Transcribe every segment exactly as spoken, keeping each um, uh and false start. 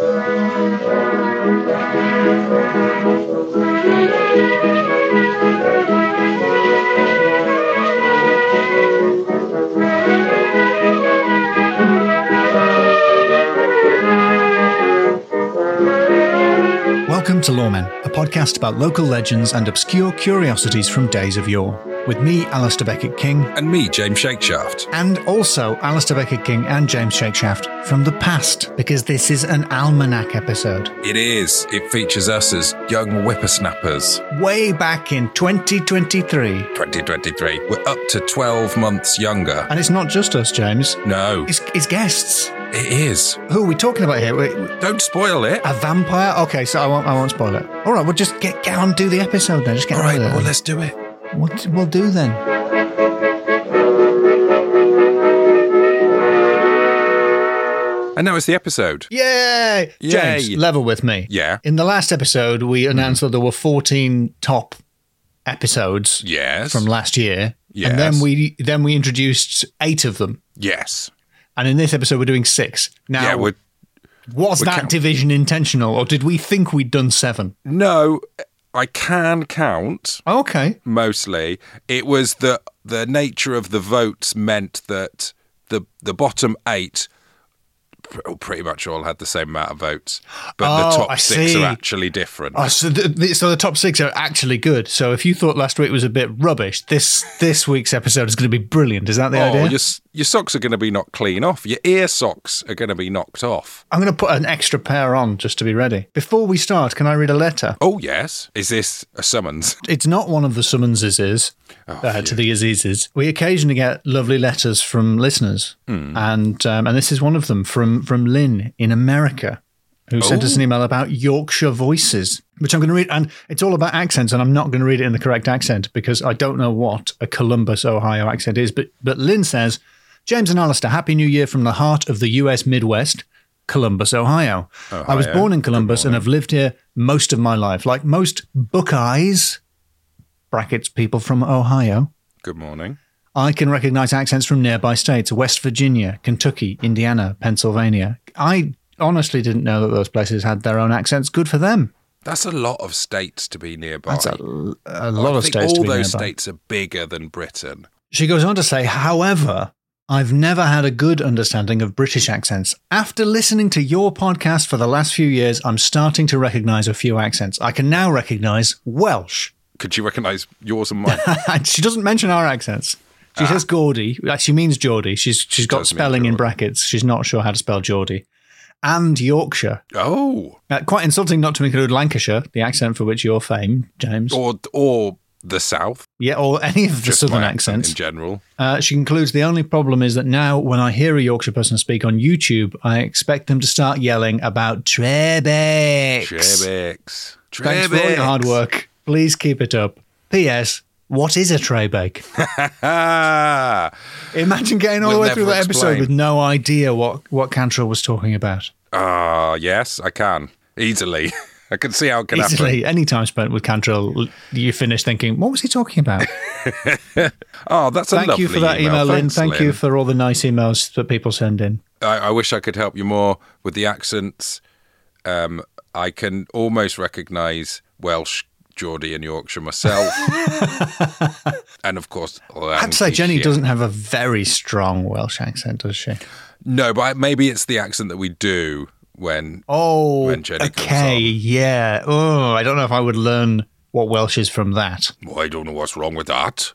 Welcome to Lawmen, a podcast about local legends and obscure curiosities from days of yore. With me, Alistair Beckett-King. And me, James Shakeshaft. And also Alistair Beckett-King and James Shakeshaft from the past, because this is an almanac episode. It is. It features us as young whippersnappers. Way back in twenty twenty-three. twenty twenty-three. We're up to twelve months younger. And it's not just us, James. No. It's, it's guests. It is. Who are we talking about here? We, Don't spoil it. a vampire? Okay, so I won't, I won't spoil it. All right, we'll just get, get on, do the episode then. Just get All on right, with it. well, let's do it. What we'll do then? And now it's the episode. Yay! Yay. James, level with me. Yeah. In the last episode, we announced that there were fourteen top episodes Yes. from last year. Yes. And then we then we introduced eight of them. Yes. And in this episode, we're doing six. Now, Yeah, we're... was we're that count- division intentional, or did we think we'd done seven? No, I can count, Okay. mostly. It was the the nature of the votes meant that the the bottom eight pr- pretty much all had the same amount of votes, but Oh, the top I six see. are actually different. Oh, so, the, the, so the top six are actually good. So if you thought last week was a bit rubbish, this this week's episode is going to be brilliant. Is that the oh, idea? your, s- your socks are going to be knocked clean off. Your ear socks are going to be knocked off. I'm going to put an extra pair on just to be ready. Before we start, can I read a letter? Oh, yes. Is this a summons? It's not one of the summonses is, Oh, uh, to the Azizes. We occasionally get lovely letters from listeners, Hmm. and um, and this is one of them from from Lynn in America, who sent us an Oh. email about Yorkshire voices, which I'm going to read. And it's all about accents, and I'm not going to read it in the correct accent because I don't know what a Columbus, Ohio accent is. But but Lynn says, James and Alistair, Happy New Year from the heart of the U S Midwest, Columbus, Ohio. I was Ohio. born in Columbus and have lived here most of my life. Like most Buckeyes, brackets people from Ohio, Good morning. I can recognize accents from nearby states, West Virginia, Kentucky, Indiana, Pennsylvania. I honestly didn't know that those places had their own accents. Good for them. That's a lot of states to be nearby. That's a, a lot I of think states all to be those nearby. states are bigger than Britain. She goes on to say, however, I've never had a good understanding of British accents. After listening to your podcast for the last few years, I'm starting to recognize a few accents. I can now recognize Welsh. Could you recognise yours and mine? She doesn't mention our accents. She says Geordie. She means Geordie. She's she's got Does mean spelling in Geordie. brackets. She's not sure how to spell Geordie. And Yorkshire. Oh, Uh, quite insulting not to include Lancashire, the accent for which you're famed, James. or or the South. Yeah, or any of the Just southern my accent accents. in general. Uh, she concludes the only problem is that now when I hear a Yorkshire person speak on YouTube, I expect them to start yelling about Trebeks. Trebeks. Thanks for all your hard work. Please keep it up. P S. What is a Trebek? Ah, Imagine getting all We'll the way never through that episode explain. with no idea what, what Cantrell was talking about. ah, yes, I can easily. I can see how it can Easily, any time spent with Cantrell, you finish thinking, what was he talking about? happen. Oh, that's a Thank lovely you for that email, Lynn. Thanks, Thank Lynn. you for all the nice emails that people send in. I, I wish I could help you more with the accents. Um, I can almost recognise Welsh, Geordie, and Yorkshire myself, and of course, I have to say, Jenny Lancashire. doesn't have a very strong Welsh accent, does she? No, but maybe it's the accent that we do when. Oh, When Jenny comes okay, on. yeah. Oh, I don't know if I would learn what Welsh is from that. Well, I don't know what's wrong with that.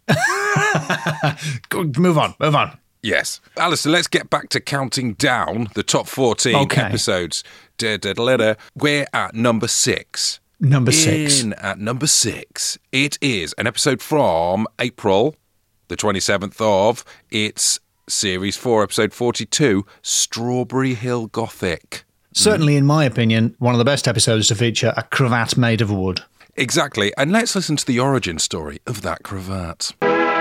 Go, move on, move on. Yes. Alistair, let's get back to counting down the top fourteen Okay. episodes. Da, da, da, da, da. We're at number six. Number six. In at number six, it is an episode from April, the twenty-seventh of, it's series four, episode forty-two, Strawberry Hill Gothic. Certainly, in my opinion, one of the best episodes to feature a cravat made of wood. Exactly. And let's listen to the origin story of that cravat.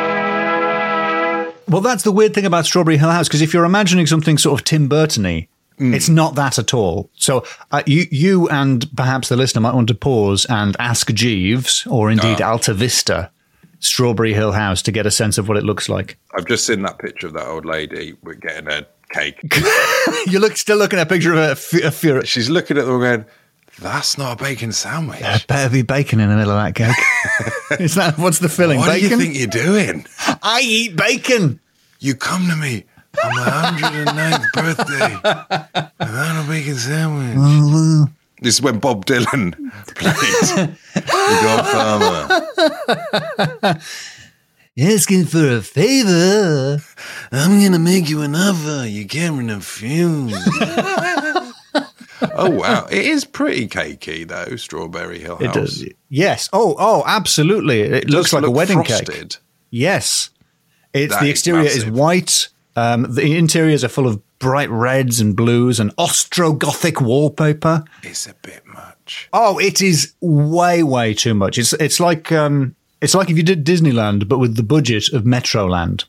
Well, that's the weird thing about Strawberry Hill House, because if you're imagining something sort of Tim Burton-y, it's not that at all. So uh, you you and perhaps the listener might want to pause and ask Jeeves, or indeed Alta Vista, Strawberry Hill House, to get a sense of what it looks like. I've just seen that picture of that old lady. We're getting a cake. You look still looking at a picture of a, f- a fur- She's looking at them going, that's not a bacon sandwich. There better be bacon in the middle of that cake. Is that what's the filling? What Bacon? do you think you're doing? I eat bacon. You come to me on my one hundred ninth birthday without a bacon sandwich. This is when Bob Dylan played The Godfather. Asking for a favour. I'm going to make you an offer you can't refuse. Oh, wow. It is pretty cakey, though, Strawberry Hill House. It does. Yes. Oh, oh, absolutely. It, it looks like look a wedding frosted. cake. Yes. It's That the is exterior is, massive. white. Um, the interiors are full of bright reds and blues and Ostrogothic wallpaper. It's a bit much. Oh, it is way, way too much. It's it's like um, it's like if you did Disneyland, but with the budget of Metroland.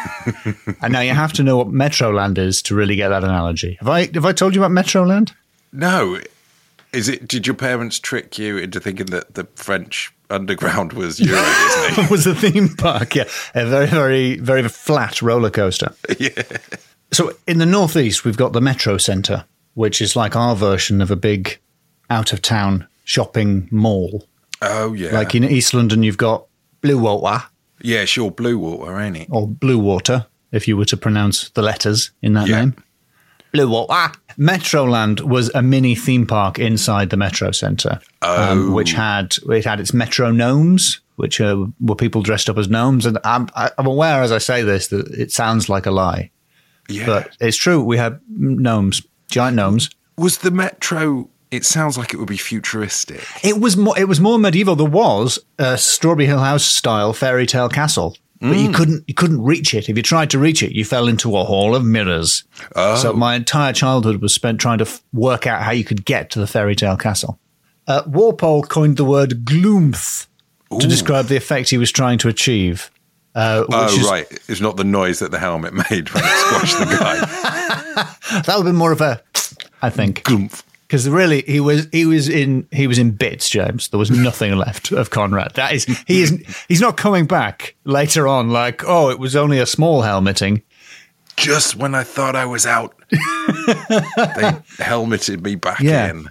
And now you have to know what Metroland is to really get that analogy. Have I have I told you about Metroland? No. Is it? Did your parents trick you into thinking that the French underground was Euro Disney? It was a theme park, yeah. A very, very, very flat roller coaster. Yeah. So in the northeast, we've got the Metro Centre, which is like our version of a big out-of-town shopping mall. Oh, yeah. Like in East London, you've got Blue Water, Yeah, sure. Blue water, ain't it? or Blue Water, if you were to pronounce the letters in that Yeah. name. Blue Water. Metroland was a mini theme park inside the Metro Centre, um, Oh. which had it had its Metro gnomes, which uh, were people dressed up as gnomes. And I'm, I'm aware, as I say this, that it sounds like a lie, Yeah. but it's true. We had gnomes, giant gnomes. Was the Metro... It sounds like it would be futuristic. It was more. It was more medieval. There was a Strawberry Hill House style fairy tale castle, but you couldn't. You couldn't reach it. If you tried to reach it, you fell into a hall of mirrors. Oh. So my entire childhood was spent trying to f- work out how you could get to the fairy tale castle. Uh, Walpole coined the word gloomth to describe the effect he was trying to achieve. Uh, which Oh, is, right. It's not the noise that the helmet made when it squashed the guy. That would have been more of a, I think. Gloomf. Because really, he was he was in he was in bits, James. There was nothing left of Conrad. That is, he is he's not coming back later on. Like, oh, it was only a small helmeting. Just when I thought I was out, they helmeted me back Yeah. in.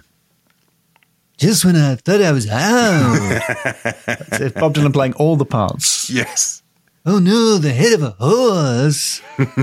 Just when I thought I was out. It's Bob Dylan playing all the parts. Yes. Oh no, the head of a horse.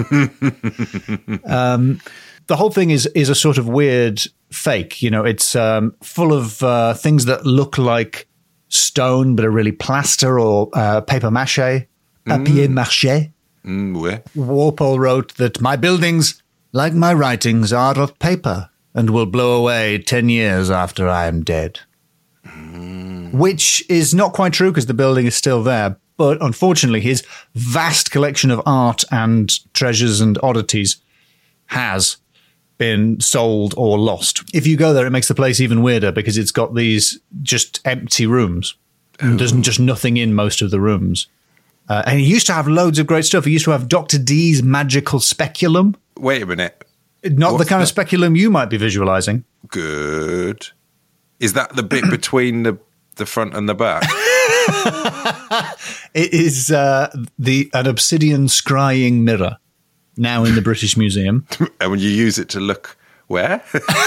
um, the whole thing is is a sort of weird fake. You know, it's um, full of uh, things that look like stone, but are really plaster or uh, paper mache, papier mache. Mm, ouais. Walpole wrote that my buildings, like my writings, are of paper and will blow away ten years after I am dead. Mm. Which is not quite true because the building is still there. But unfortunately, his vast collection of art and treasures and oddities has been sold or lost. If you go there, it makes the place even weirder because it's got these just empty rooms. Oh. There's just nothing in most of the rooms. Uh, and he used to have loads of great stuff. He used to have Doctor D's magical speculum. Wait a minute. Not What's the kind that? of speculum you might be visualizing. Good. Is that the bit between the, the front and the back? It is uh, the an obsidian scrying mirror, now in the British Museum. And when you use it to look where?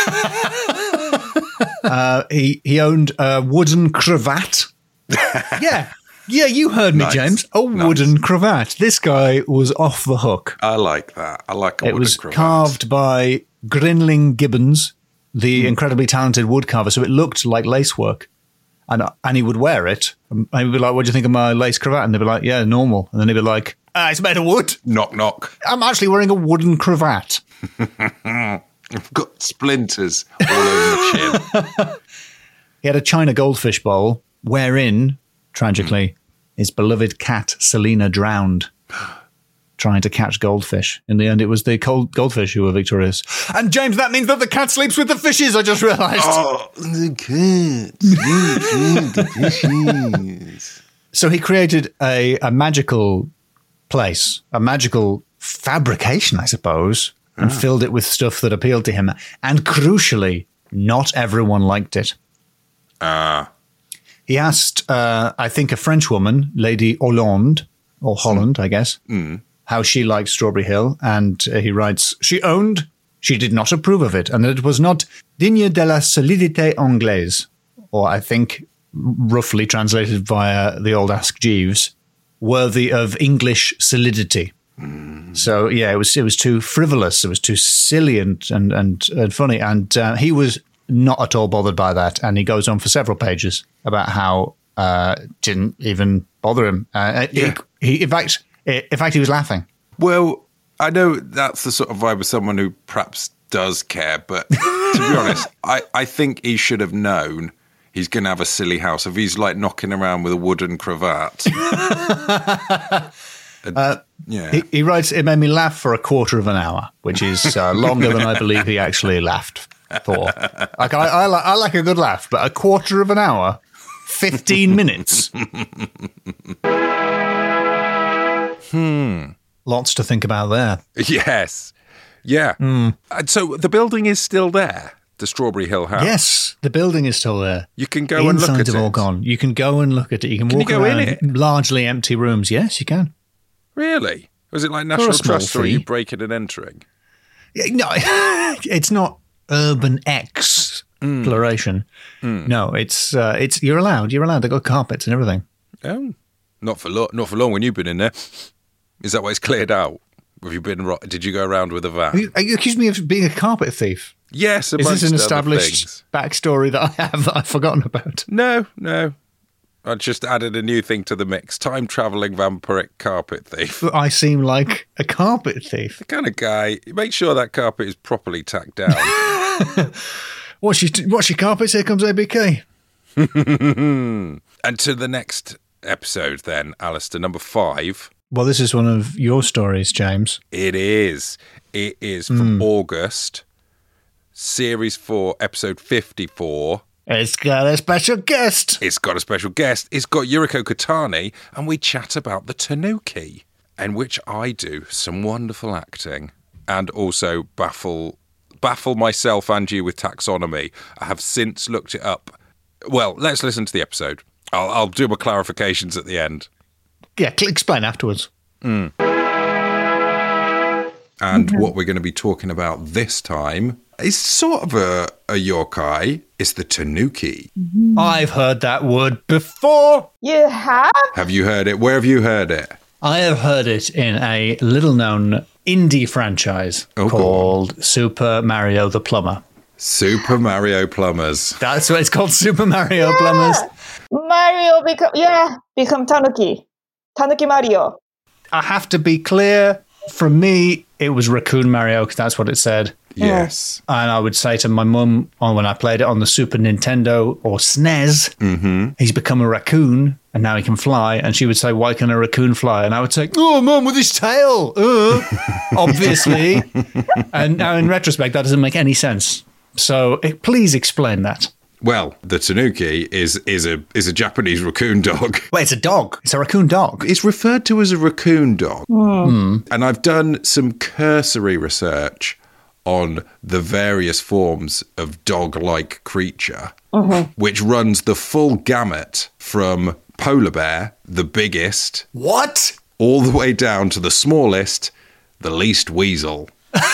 uh, he, he owned a wooden cravat. Yeah. Yeah, you heard me, Nice. James. A Nice. wooden cravat. This guy was off the hook. I like that. I like a It wooden was cravat. carved by Grinling Gibbons, the incredibly talented woodcarver, so it looked like lacework. And and he would wear it. And he'd be like, what do you think of my lace cravat? And they'd be like, yeah, normal. And then he'd be like, ah, it's made of wood. Knock, knock. I'm actually wearing a wooden cravat. I've got splinters all over my chin. He had a china goldfish bowl wherein, tragically, his beloved cat Selena drowned trying to catch goldfish. In the end, it was the cold goldfish who were victorious. And James, that means that the cat sleeps with the fishes, I just realised. Oh, the cat. the fishes. So he created a, a magical place, a magical fabrication, I suppose, and filled it with stuff that appealed to him. And crucially, not everyone liked it. Ah. He asked, uh, I think, a French woman, Lady Hollande, or Holland, I guess, how she liked Strawberry Hill, and uh, he writes, she owned, she did not approve of it, and that it was not digne de la solidité anglaise, or I think roughly translated via the old Ask Jeeves, worthy of English solidity. Mm. So yeah, it was it was too frivolous, it was too silly and and and, and funny, and uh, he was not at all bothered by that, and he goes on for several pages about how uh, it didn't even bother him. Uh, yeah. he, he, in fact, in fact, he was laughing. Well, I know that's the sort of vibe of someone who perhaps does care, but to be honest, I, I think he should have known he's going to have a silly house if he's like knocking around with a wooden cravat. uh, yeah, he, he writes, it made me laugh for a quarter of an hour, which is uh, longer than I believe he actually laughed for. Like, I, I, like, I like a good laugh, but a quarter of an hour, fifteen minutes. hmm. Lots to think about there. Yes. Yeah. Mm. And so the building is still there, the Strawberry Hill house. Yes, the building is still there. You can go and look at it. Inside all gone. You can go and look at it. You can, can walk you go around in it? Largely empty rooms. Yes, you can. Really? Was it like National Trust, or are you breaking and entering? Yeah, no, it's not Urban X mm. exploration. Mm. No, it's uh, it's you're allowed. You're allowed. They've got carpets and everything. Oh, not for lo- not for long. When you've been in there, is that why it's cleared out? Have you been? Did you go around with a van? Are you, are you accused me of being a carpet thief? Yes. Is this an established backstory that I have that I've forgotten about? No, no. I just added a new thing to the mix. Time traveling vampiric carpet thief. I seem like a carpet thief. The kind of guy. Make sure that carpet is properly tacked down. Watch your watch your carpets. Here comes A B K. And to the next episode, then, Alistair, number five. Well, this is one of your stories, James. It is. It is from mm. August, series four, episode fifty-four. It's got a special guest. It's got a special guest. It's got Yuriko Kotani, and we chat about the Tanuki, in which I do some wonderful acting and also baffle baffle myself and you with taxonomy. I have since looked it up. Well, let's listen to the episode. I'll, I'll do my clarifications at the end. Yeah, explain afterwards. Mm. And mm-hmm. what we're going to be talking about this time is sort of a, a yokai. It's the Tanuki. Mm-hmm. I've heard that word before. You have? Have you heard it? Where have you heard it? I have heard it in a little-known indie franchise oh, called Super Mario the Plumber. Super Mario Plumbers. That's what it's called, Super Mario yeah. Plumbers. Mario become, yeah, become Tanuki. Tanuki Mario. I have to be clear, from me, it was Raccoon Mario, because that's what it said. Yes. And I would say to my mum, when I played it on the Super Nintendo or S N E S, mm-hmm. he's become a raccoon, and now he can fly. And she would say, why can a raccoon fly? And I would say, oh, Mum, with his tail. Uh, obviously. And now in retrospect, that doesn't make any sense. So it, please explain that. Well, the Tanuki is is a is a Japanese raccoon dog. Wait, it's a dog. It's a raccoon dog. It's referred to as a raccoon dog. Mm. And I've done some cursory research on the various forms of dog-like creature, mm-hmm. which runs the full gamut from polar bear, the biggest. What? All the way down to the smallest, the least weasel.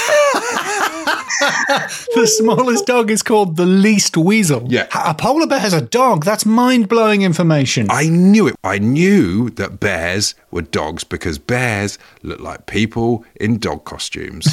The smallest dog is called the least weasel. Yeah. A polar bear has a dog. That's mind-blowing information. I knew it. I knew that bears were dogs because bears look like people in dog costumes.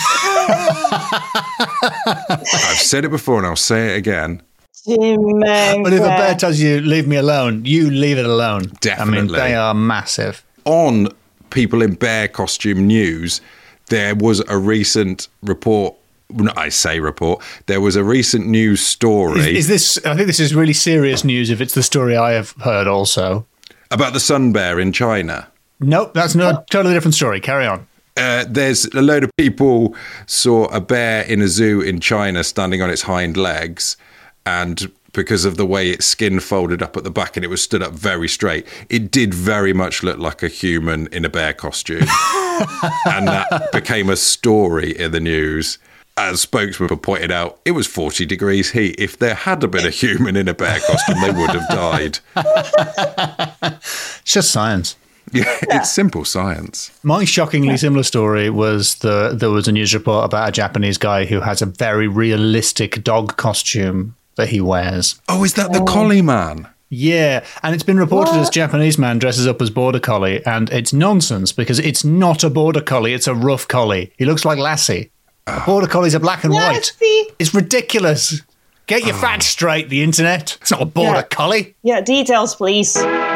I've said it before and I'll say it again. But if a bear tells you, leave me alone, you leave it alone. Definitely. I mean, they are massive. On people in bear costume news, there was a recent report. I say report. There was a recent news story. Is, is this? I think this is really serious news. If it's the story I have heard, also about the sun bear in China. Nope, that's not a totally different story. Carry on. Uh, there's a load of people saw a bear in a zoo in China standing on its hind legs, and because of the way its skin folded up at the back and it was stood up very straight, it did very much look like a human in a bear costume. And that became a story in the news. As spokesman pointed out, it was forty degrees heat. If there had been a human in a bear costume, they would have died. It's just science. Yeah, it's simple science. My shockingly similar story was the there was a news report about a Japanese guy who has a very realistic dog costume that he wears. Oh, is that the collie man? Yeah, and it's been reported What? as Japanese man dresses up as border collie, and it's nonsense because it's not a border collie, it's a rough collie. He looks like Lassie. A border collies are black and white. Lassie. It's ridiculous. Get your facts straight, the internet. It's not a border Yeah. collie. Yeah, details, please.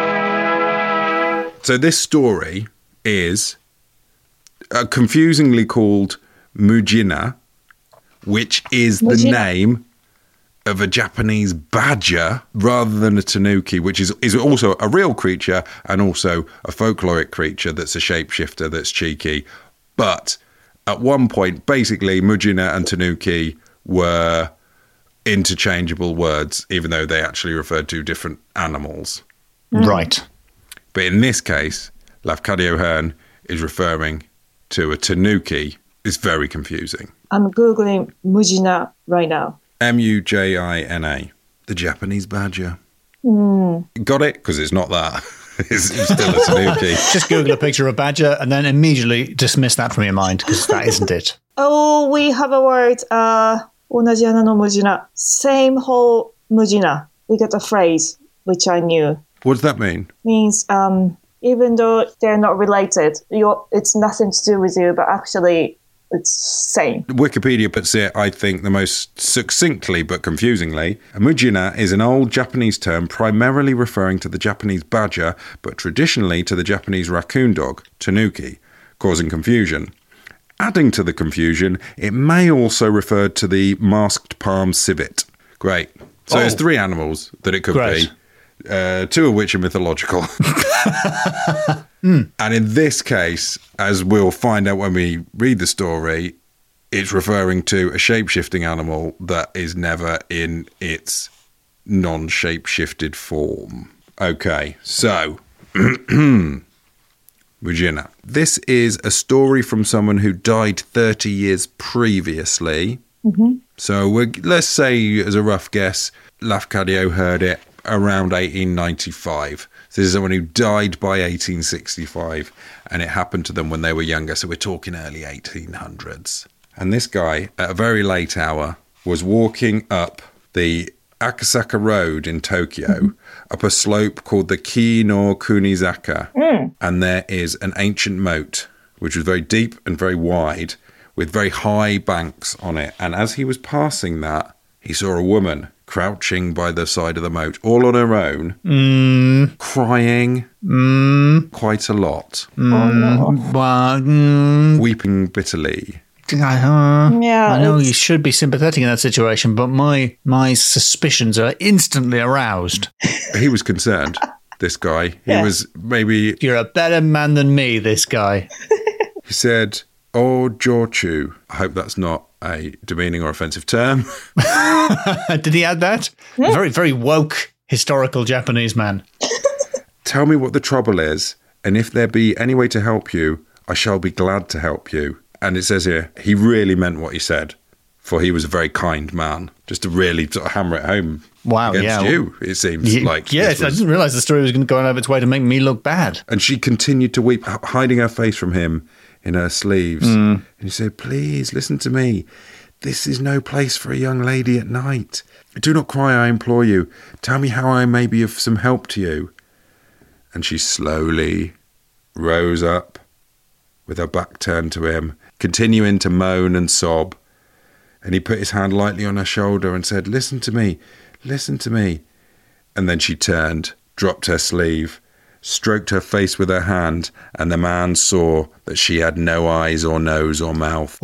So this story is uh, confusingly called Mujina, which is the Mujina. name of a Japanese badger rather than a tanuki, which is, is also a real creature and also a folkloric creature that's a shapeshifter that's cheeky. But at one point, basically, Mujina and tanuki were interchangeable words, even though they actually referred to different animals. Right. But in this case, Lafcadio Hearn is referring to a tanuki. It's very confusing. I'm Googling Mujina right now. M U J I N A, the Japanese badger. Got it? Because it's not that. it's, it's still a tanuki. Just Google a picture of a badger and then immediately dismiss that from your mind because that isn't it. Oh, we have a word. Uh, 同じ穴の無地な. Same whole 無地な. We got a phrase, which I knew. What does that mean? Means um, even though they're not related, you're, it's nothing to do with you, but actually it's same. Wikipedia puts it, I think, the most succinctly but confusingly. A mujina is an old Japanese term primarily referring to the Japanese badger, but traditionally to the Japanese raccoon dog, tanuki, causing confusion. Adding to the confusion, it may also refer to the masked palm civet. Great. So Oh. there's three animals that it could Great. be. Uh, two of which are mythological. mm. And in this case, as we'll find out when we read the story, it's referring to a shape-shifting animal that is never in its non-shape-shifted form. Okay, so Mujina. This is a story from someone who died thirty years previously. Mm-hmm. So we're, let's say, as a rough guess, Lafcadio heard it around eighteen ninety-five. So this is someone who died by eighteen sixty-five, and it happened to them when they were younger. So we're talking early eighteen hundreds. And this guy, at a very late hour, was walking up the Akasaka Road in Tokyo, mm-hmm. up a slope called the Ki no Kunizaka. Mm. And there is an ancient moat, which was very deep and very wide, with very high banks on it. And as he was passing that, he saw a woman crouching by the side of the moat, all on her own, Mm. crying Mm. quite a lot, Mm. Oh, no. Well, mm. weeping bitterly. Uh, Yeah, I know it's- you should be sympathetic in that situation, but my my suspicions are instantly aroused. He was concerned, this guy. He Yeah. was maybe, You're a better man than me, this guy. he said, "Oh, Jochu." I hope that's not a demeaning or offensive term. Did he add that? Very, very woke historical Japanese man. "Tell me what the trouble is, and if there be any way to help you, I shall be glad to help you." And it says here, he really meant what he said, for he was a very kind man. Just to really sort of hammer it home Wow, against yeah. you, it seems Ye- like. yes, this I was- didn't realise the story was going to go out of its way to make me look bad. And she continued to weep, h- hiding her face from him in her sleeves. And he said, "Please, listen to me. This is no place for a young lady at night. Do not cry, I implore you. Tell me how I may be of some help to you." And she slowly rose up with her back turned to him, continuing to moan and sob. And he put his hand lightly on her shoulder and said, "Listen to me, listen to me." And then she turned, dropped her sleeve, stroked her face with her hand, and the man saw that she had no eyes or nose or mouth.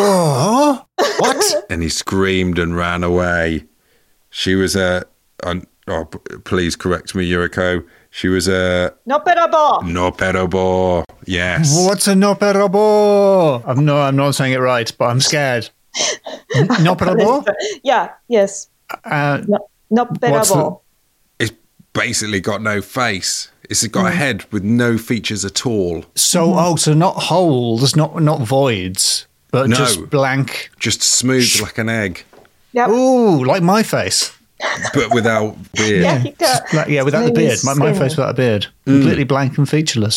Oh, what? And he screamed and ran away. She was a... a oh, p- please correct me, Yuriko. She was a... Noperable. Noperobo. Yes. What's a noperabo? I'm no, I'm not saying it right, but I'm scared. N- Noperabo? Yeah, yes. Uh, No, What's noperable. It's basically got no face. It's got a head with no features at all. so, oh, so not holes, not not voids, but No. just blank. Just smooth like an egg, Yep. Ooh, like my face. but without beard. Yeah, he got- Like, yeah, without the maybe beard. My, my skinny. face without a beard. Completely blank and featureless.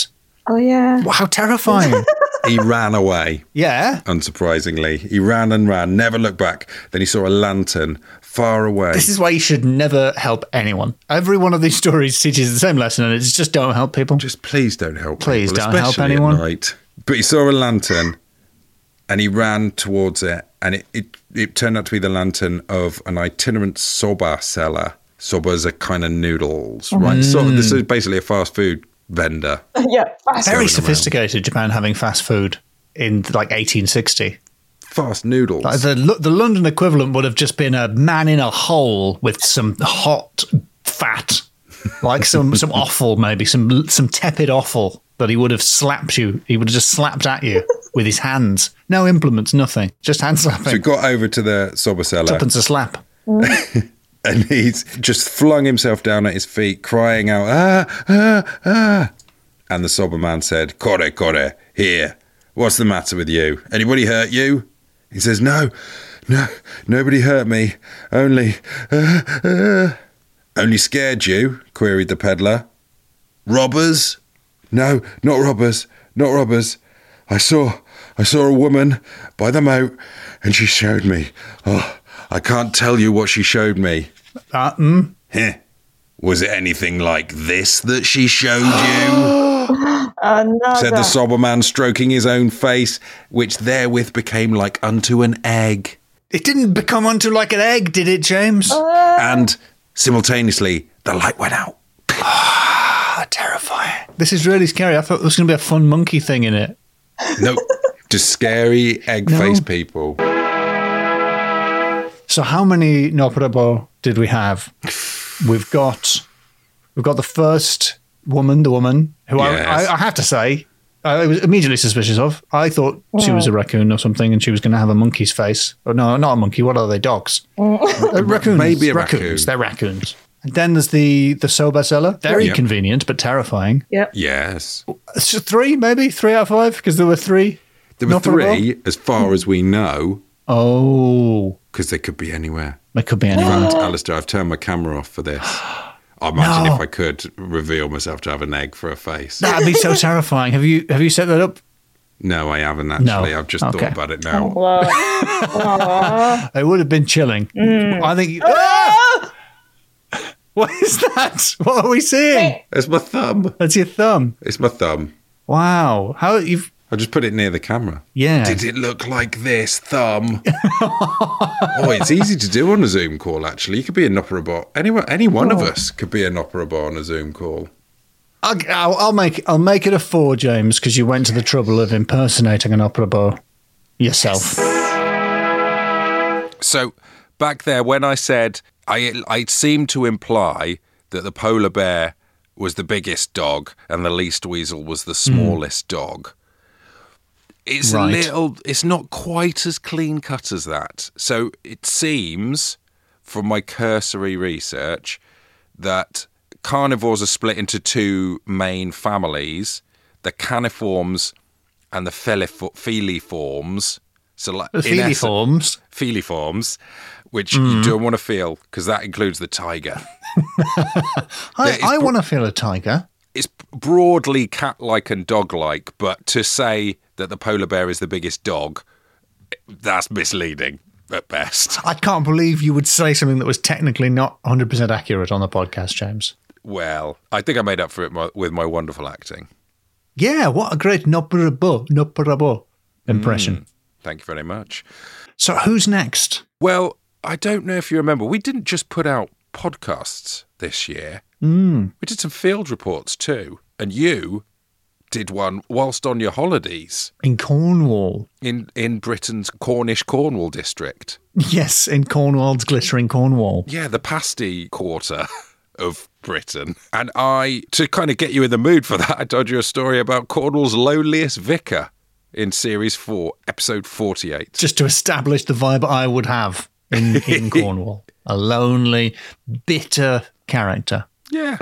Oh, yeah. Wow, how terrifying. He ran away, Yeah. unsurprisingly. He ran and ran, never looked back. Then he saw a lantern far away. This is why you should never help anyone. Every one of these stories teaches the same lesson, and it's just don't help people. Just please don't help Please people, don't help especially anyone. at night. But he saw a lantern and he ran towards it, and it, it, it turned out to be the lantern of an itinerant soba seller. Soba's are kind of noodles, right? So this is basically a fast food vendor. Yeah, fast. Very going sophisticated, Japan having fast food in like eighteen sixty. Fast noodles. Like the, the London equivalent would have just been a man in a hole with some hot fat, like some, some offal, maybe, some some tepid offal that he would have slapped you. He would have just slapped at you with his hands. No implements, nothing. Just hand slapping. So he got over to the soba seller. Tuppence a slap. And he's just flung himself down at his feet, crying out, ah, ah, ah. And the soba man said, Kore, kore, here. What's the matter with you? Anybody hurt you? He says, no, no, nobody hurt me. Only, uh, uh. Only scared you? Queried the peddler. Robbers? No, not robbers, not robbers. I saw, I saw a woman by the moat, and she showed me. Oh, I can't tell you what she showed me. Uh, mm. Heh. Was it anything like this that she showed you? Another. Said the sober man, stroking his own face, which therewith became like unto an egg. It didn't become onto like an egg, did it, James? And simultaneously, the light went out. Ah, terrifying. This is really scary. I thought there was going to be a fun monkey thing in it. Nope. Just scary egg-faced No. people. So how many Noparabo did we have? We've got we've got the first woman, the woman, who Yes. I, I, I have to say, I was immediately suspicious of. I thought she was a raccoon or something, and she was going to have a monkey's face. Oh, no, not a monkey. What are they? Dogs? Uh, raccoons. Maybe a raccoons. raccoon. They're raccoons. And then there's the the soba seller. Very Yep. convenient, but terrifying. Yep. Yes. So three, maybe three out of five, because there were three. There were Noparabo. three, as far as we know, Oh, because they could be anywhere. it could be anyone. Alistair, I've turned my camera off for this. I imagine No. if I could reveal myself to have an egg for a face. That'd be so terrifying. Have you have you set that up? No, I haven't actually. No. I've just Okay. thought about it now. Wow. Aw. It would have been chilling. Mm. I think. Ah! What is that? What are we seeing? It's my thumb. That's your thumb. It's my thumb. Wow. How you've? I just put it near the camera. Yeah. Did it look like this, thumb? Oh, it's easy to do on a Zoom call, actually. You could be a Noparabo. Anyone, any one of us could be a Noparabo on a Zoom call. I'll, I'll, I'll make. I'll make it a four, James, because you went to the trouble of impersonating an Operabo yourself. So back there, when I said, I, I seemed to imply that the polar bear was the biggest dog and the least weasel was the smallest dog. It's Right. a little, it's not quite as clean cut as that. So it seems, from my cursory research, that carnivores are split into two main families, the caniforms and the felif- feliforms. So like, The in essence- feliforms. feliforms, which Mm. you don't want to feel because that includes the tiger. I, it's I bro- want to feel a tiger. It's broadly cat-like and dog-like, but to say that the polar bear is the biggest dog, that's misleading at best. I can't believe you would say something that was technically not one hundred percent accurate on the podcast, James. Well, I think I made up for it mo- with my wonderful acting. Yeah, what a great Noparabo, Noparabo impression. Thank you very much. So who's next? Well, I don't know if you remember, we didn't just put out podcasts this year. Mm. We did some field reports too. And you did one whilst on your holidays In Cornwall. in, in Britain's Cornish Cornwall district. Yes, in Cornwall's glittering Cornwall. Yeah, the pasty quarter of Britain. And I, to kind of get you in the mood for that, I told you a story about Cornwall's loneliest vicar in series four, episode forty-eight. Just to establish the vibe I would have in, in Cornwall. A lonely, bitter character. Yeah.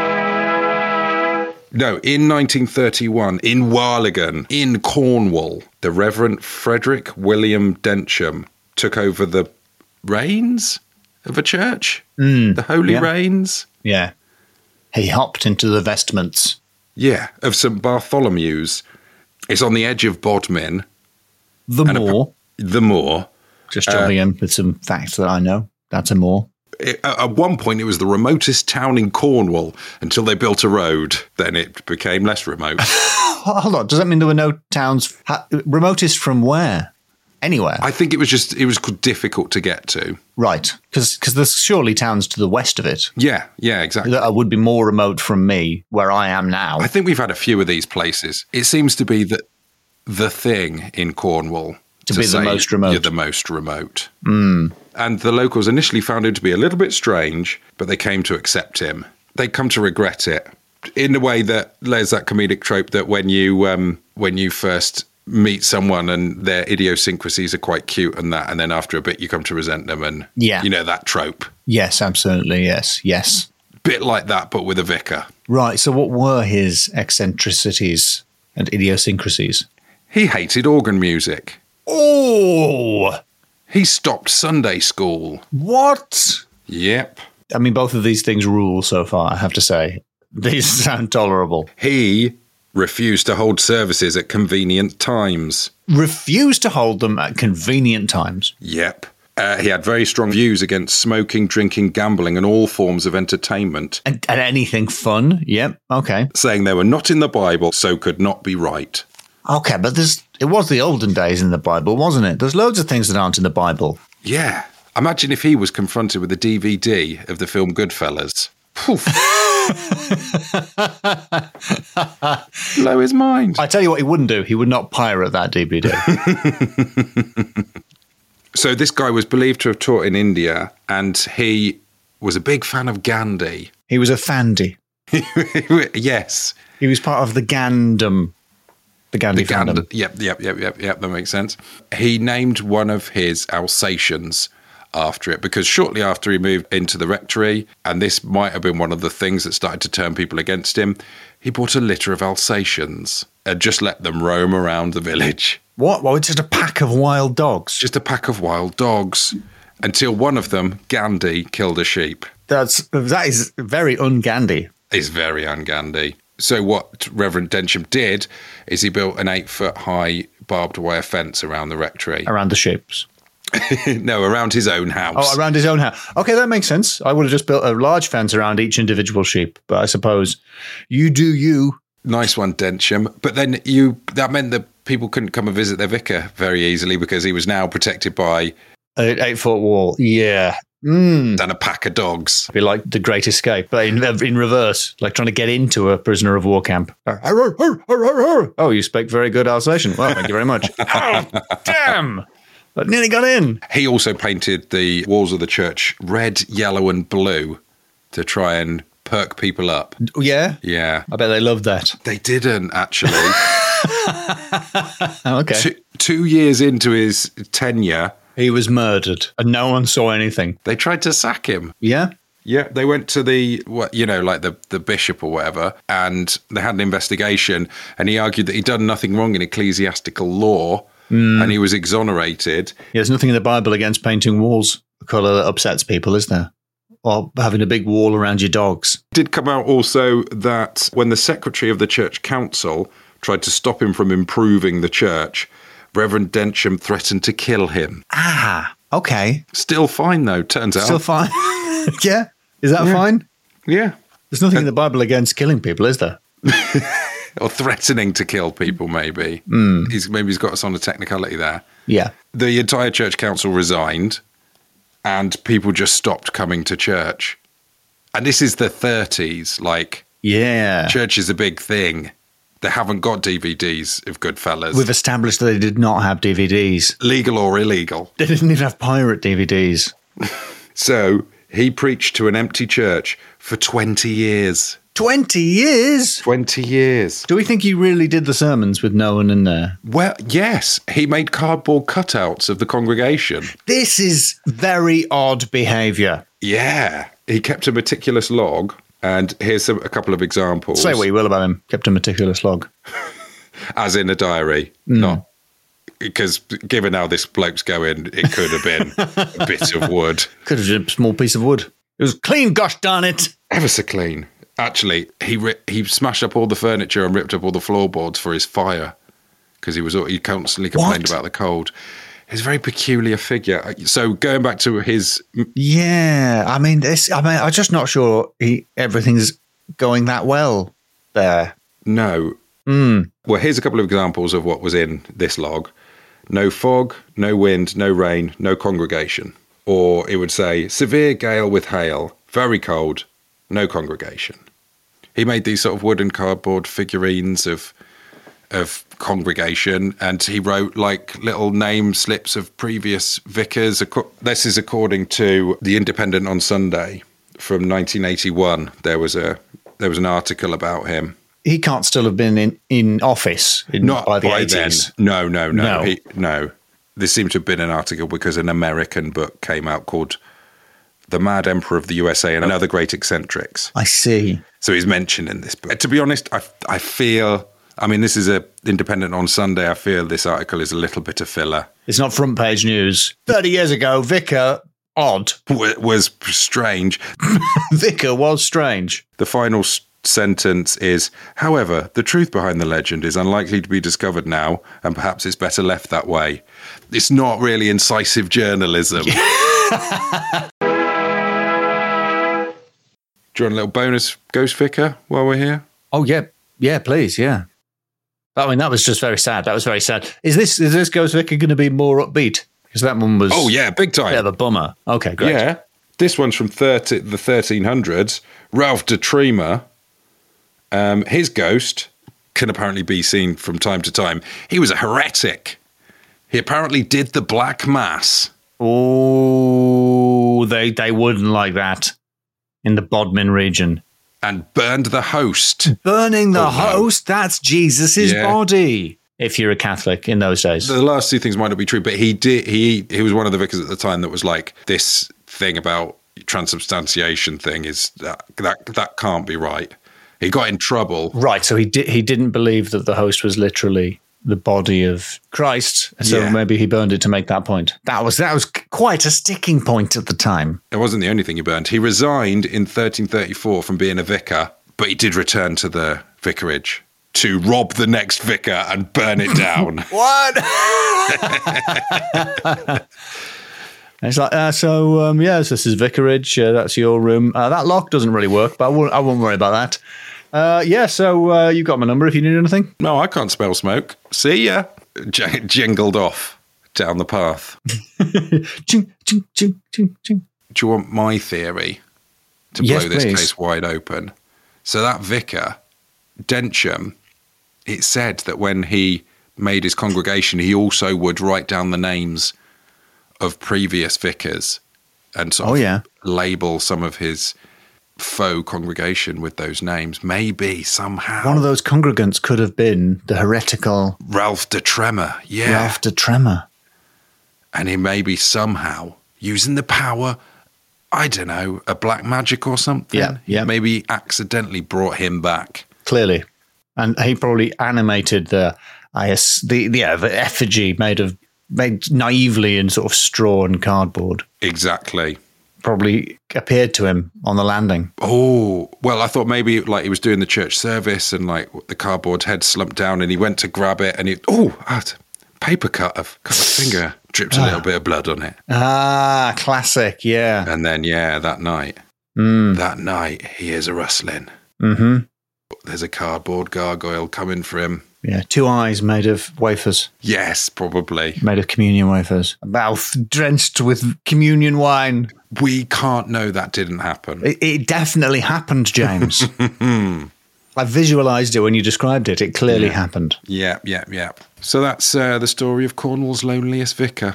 No, in nineteen thirty-one, in Warligan, in Cornwall, the Reverend Frederick William Densham took over the reins of a church, Mm, the Holy yeah. Reins. Yeah. He hopped into the vestments. Yeah, of St Bartholomew's. It's on the edge of Bodmin. The moor. A, the moor. Just jumping uh, in with some facts that I know. That's a moor. It, at one point, it was the remotest town in Cornwall until they built a road. Then it became less remote. Hold on. Does that mean there were no towns? Ha- remotest from where? Anywhere? I think it was just, it was difficult to get to. Right. Because there's surely towns to the west of it. Yeah, yeah, exactly. That would be more remote from me, where I am now. I think we've had a few of these places. It seems to be the, the thing in Cornwall. To, to be the most remote. You're the most remote. Mm. And the locals initially found him to be a little bit strange, but they came to accept him. They come to regret it. In the way that there's that comedic trope that when you um, when you first meet someone and their idiosyncrasies are quite cute and that, and then after a bit you come to resent them, and yeah. you know that trope. Yes, absolutely. Yes, yes. Bit like that, but with a vicar. Right. So what were his eccentricities and idiosyncrasies? He hated organ music. Oh! He stopped Sunday school. What? Yep. I mean, both of these things rule so far, I have to say. These sound tolerable. He refused to hold services at convenient times. Refused to hold them at convenient times? Yep. Uh, he had very strong views against smoking, drinking, gambling, and all forms of entertainment. And, and anything fun? Yep. Okay. Saying they were not in the Bible, so could not be right. Okay, but there's, it was the olden days in the Bible, wasn't it? There's loads of things that aren't in the Bible. Yeah. Imagine if he was confronted with a D V D of the film Goodfellas. Poof. Blow his mind. I tell you what he wouldn't do. He would not pirate that D V D. So this guy was believed to have taught in India, and he was a big fan of Gandhi. He was a fandy. Yes. He was part of the Gandam. The Gandhi the fandom. Gand- Yep, yep, yep, yep, yep. That makes sense. He named one of his Alsatians after it because shortly after he moved into the rectory, and this might have been one of the things that started to turn people against him, he bought a litter of Alsatians and just let them roam around the village. What? Well, it's just a pack of wild dogs. Just a pack of wild dogs. Until one of them, Gandhi, killed a sheep. That's that is very un-Gandhi. It's very un-Gandhi. So what Reverend Densham did is he built an eight-foot-high barbed wire fence around the rectory. Around the ships? No, around his own house. Oh, around his own house. Okay, that makes sense. I would have just built a large fence around each individual sheep. But I suppose you do you. Nice one, Densham. But then you that meant that people couldn't come and visit their vicar very easily because he was now protected by... An eight-foot wall. Yeah. Mm. And a pack of dogs. It'd be like The Great Escape, but in, in reverse, like trying to get into a prisoner of war camp. Oh, you speak very good Alsatian. Well, thank you very much. Oh, damn! I nearly got in. He also painted the walls of the church red, yellow, and blue to try and perk people up. Yeah? Yeah. I bet they loved that. They didn't, actually. Okay. Two, two years into his tenure... He was murdered and no one saw anything. They tried to sack him. Yeah? Yeah, they went to the, what you know, like the, the bishop or whatever, and they had an investigation, and he argued that he'd done nothing wrong in ecclesiastical law, mm. and he was exonerated. Yeah, there's nothing in the Bible against painting walls a colour that upsets people, is there? Or having a big wall around your dogs. It did come out also that when the secretary of the church council tried to stop him from improving the church, Reverend Densham threatened to kill him. Ah, okay. Still fine, though, turns out. Still fine? Yeah? Is that yeah. fine? Yeah. There's nothing uh, in the Bible against killing people, is there? Or threatening to kill people, maybe. Mm. He's, maybe he's got us on a technicality there. Yeah. The entire church council resigned, and people just stopped coming to church. And this is the thirties. Like, yeah, church is a big thing. They haven't got D V Ds of Goodfellas. We've established that they did not have D V Ds. Legal or illegal. They didn't even have pirate D V Ds. So he preached to an empty church for twenty years. twenty years? twenty years. Do we think he really did the sermons with no one in there? Well, yes. He made cardboard cutouts of the congregation. This is very odd behaviour. Yeah. He kept a meticulous log. And here's some, a couple of examples. Say what you will about him. Kept a meticulous log. As in a diary. Mm. Not because given how this bloke's going, it could have been a bit of wood. Could have been a small piece of wood. It was clean, gosh darn it. Ever so clean. Actually, he ri- he smashed up all the furniture and ripped up all the floorboards for his fire because he was he constantly complained What? about the cold. He's a very peculiar figure. So going back to his, Yeah, I mean, this. I mean, I'm just not sure he, everything's going that well there. no. Mm. Well, here's a couple of examples of what was in this log: no fog, no wind, no rain, no congregation. Or it would say severe gale with hail, very cold, no congregation. He made these sort of wooden cardboard figurines of of congregation, and he wrote like little name slips of previous vicars. This is according to the Independent on Sunday from nineteen eighty-one. There was a there was an article about him. He can't still have been in, in office in, Not by the by eighties. then. No, no, no, No. He, no. This seemed to have been an article because an American book came out called The Mad Emperor of the U S A and Other Great Eccentrics. I see. So he's mentioned in this book. To be honest, I, I feel, I mean, this is a Independent on Sunday. I feel this article is a little bit of filler. It's not front page news. thirty years ago, Vicar, odd. W- was strange. Vicar was strange. The final s- sentence is, however, the truth behind the legend is unlikely to be discovered now, and perhaps it's better left that way. It's not really incisive journalism. Do you want a little bonus Ghost Vicar while we're here? Oh, yeah. Yeah, please, yeah. I mean, that was just very sad. That was very sad. Is this is this Ghost Vicar going to be more upbeat? Because that one was Oh, yeah, big a bit time. of a bummer. Okay, great. Yeah. This one's from thirty, the thirteen hundreds. Ralph de Trema. Um, his ghost can apparently be seen from time to time. He was a heretic. He apparently did the Black Mass. Oh, they, they wouldn't like that in the Bodmin region. And burned the host. Burning the Oh, no. host, that's Jesus' Yeah. body. If you're a Catholic in those days. The last two things might not be true, but he did. He he was one of the vicars at the time that was like, this thing about transubstantiation thing is that that, that can't be right. He got in trouble. Right, so he did. He didn't believe that the host was literally the body of Christ, so Yeah. maybe he burned it to make that point. That was that was quite a sticking point at the time. It wasn't the only thing he burned. He resigned in thirteen thirty-four from being a vicar, but he did return to the vicarage to rob the next vicar and burn it down. What? And it's like, uh, so um, yes, this is vicarage. Uh, that's your room. Uh, that lock doesn't really work, but I won't, I won't worry about that. Uh, yeah, so uh, you got my number if you need anything. No, I can't smell smoke. See ya. J- jingled off down the path. ching, ching, ching, ching, ching. Do you want my theory to Yes, blow this please. case wide open? So that vicar, Densham, it said that when he made his congregation, he also would write down the names of previous vicars and sort Oh, of yeah. label some of his faux congregation with those names. Maybe somehow One of those congregants could have been the heretical Ralph de Trema, yeah, Ralph de Trema. and he maybe somehow using the power, I don't know, a black magic or something. Yeah, yeah. Maybe accidentally brought him back. Clearly, and he probably animated the, I guess, the yeah, the effigy made of made naively in sort of straw and cardboard. Exactly. Probably appeared to him on the landing. Oh, well, I thought maybe like he was doing the church service and like the cardboard head slumped down and he went to grab it and he, oh, ah, paper cut of, cut a finger, dripped a little bit of blood on it. Ah, classic, yeah. And then, yeah, that night, Mm. that night, he hears a rustling. Mm-hmm. There's a cardboard gargoyle coming for him. Yeah, two eyes made of wafers, Yes, probably. made of communion wafers. A mouth drenched with communion wine. We can't know that didn't happen. It, it definitely happened, James. I visualized it when you described it. It clearly Yeah. happened. Yeah, yeah, yeah. So that's uh, the story of Cornwall's loneliest vicar.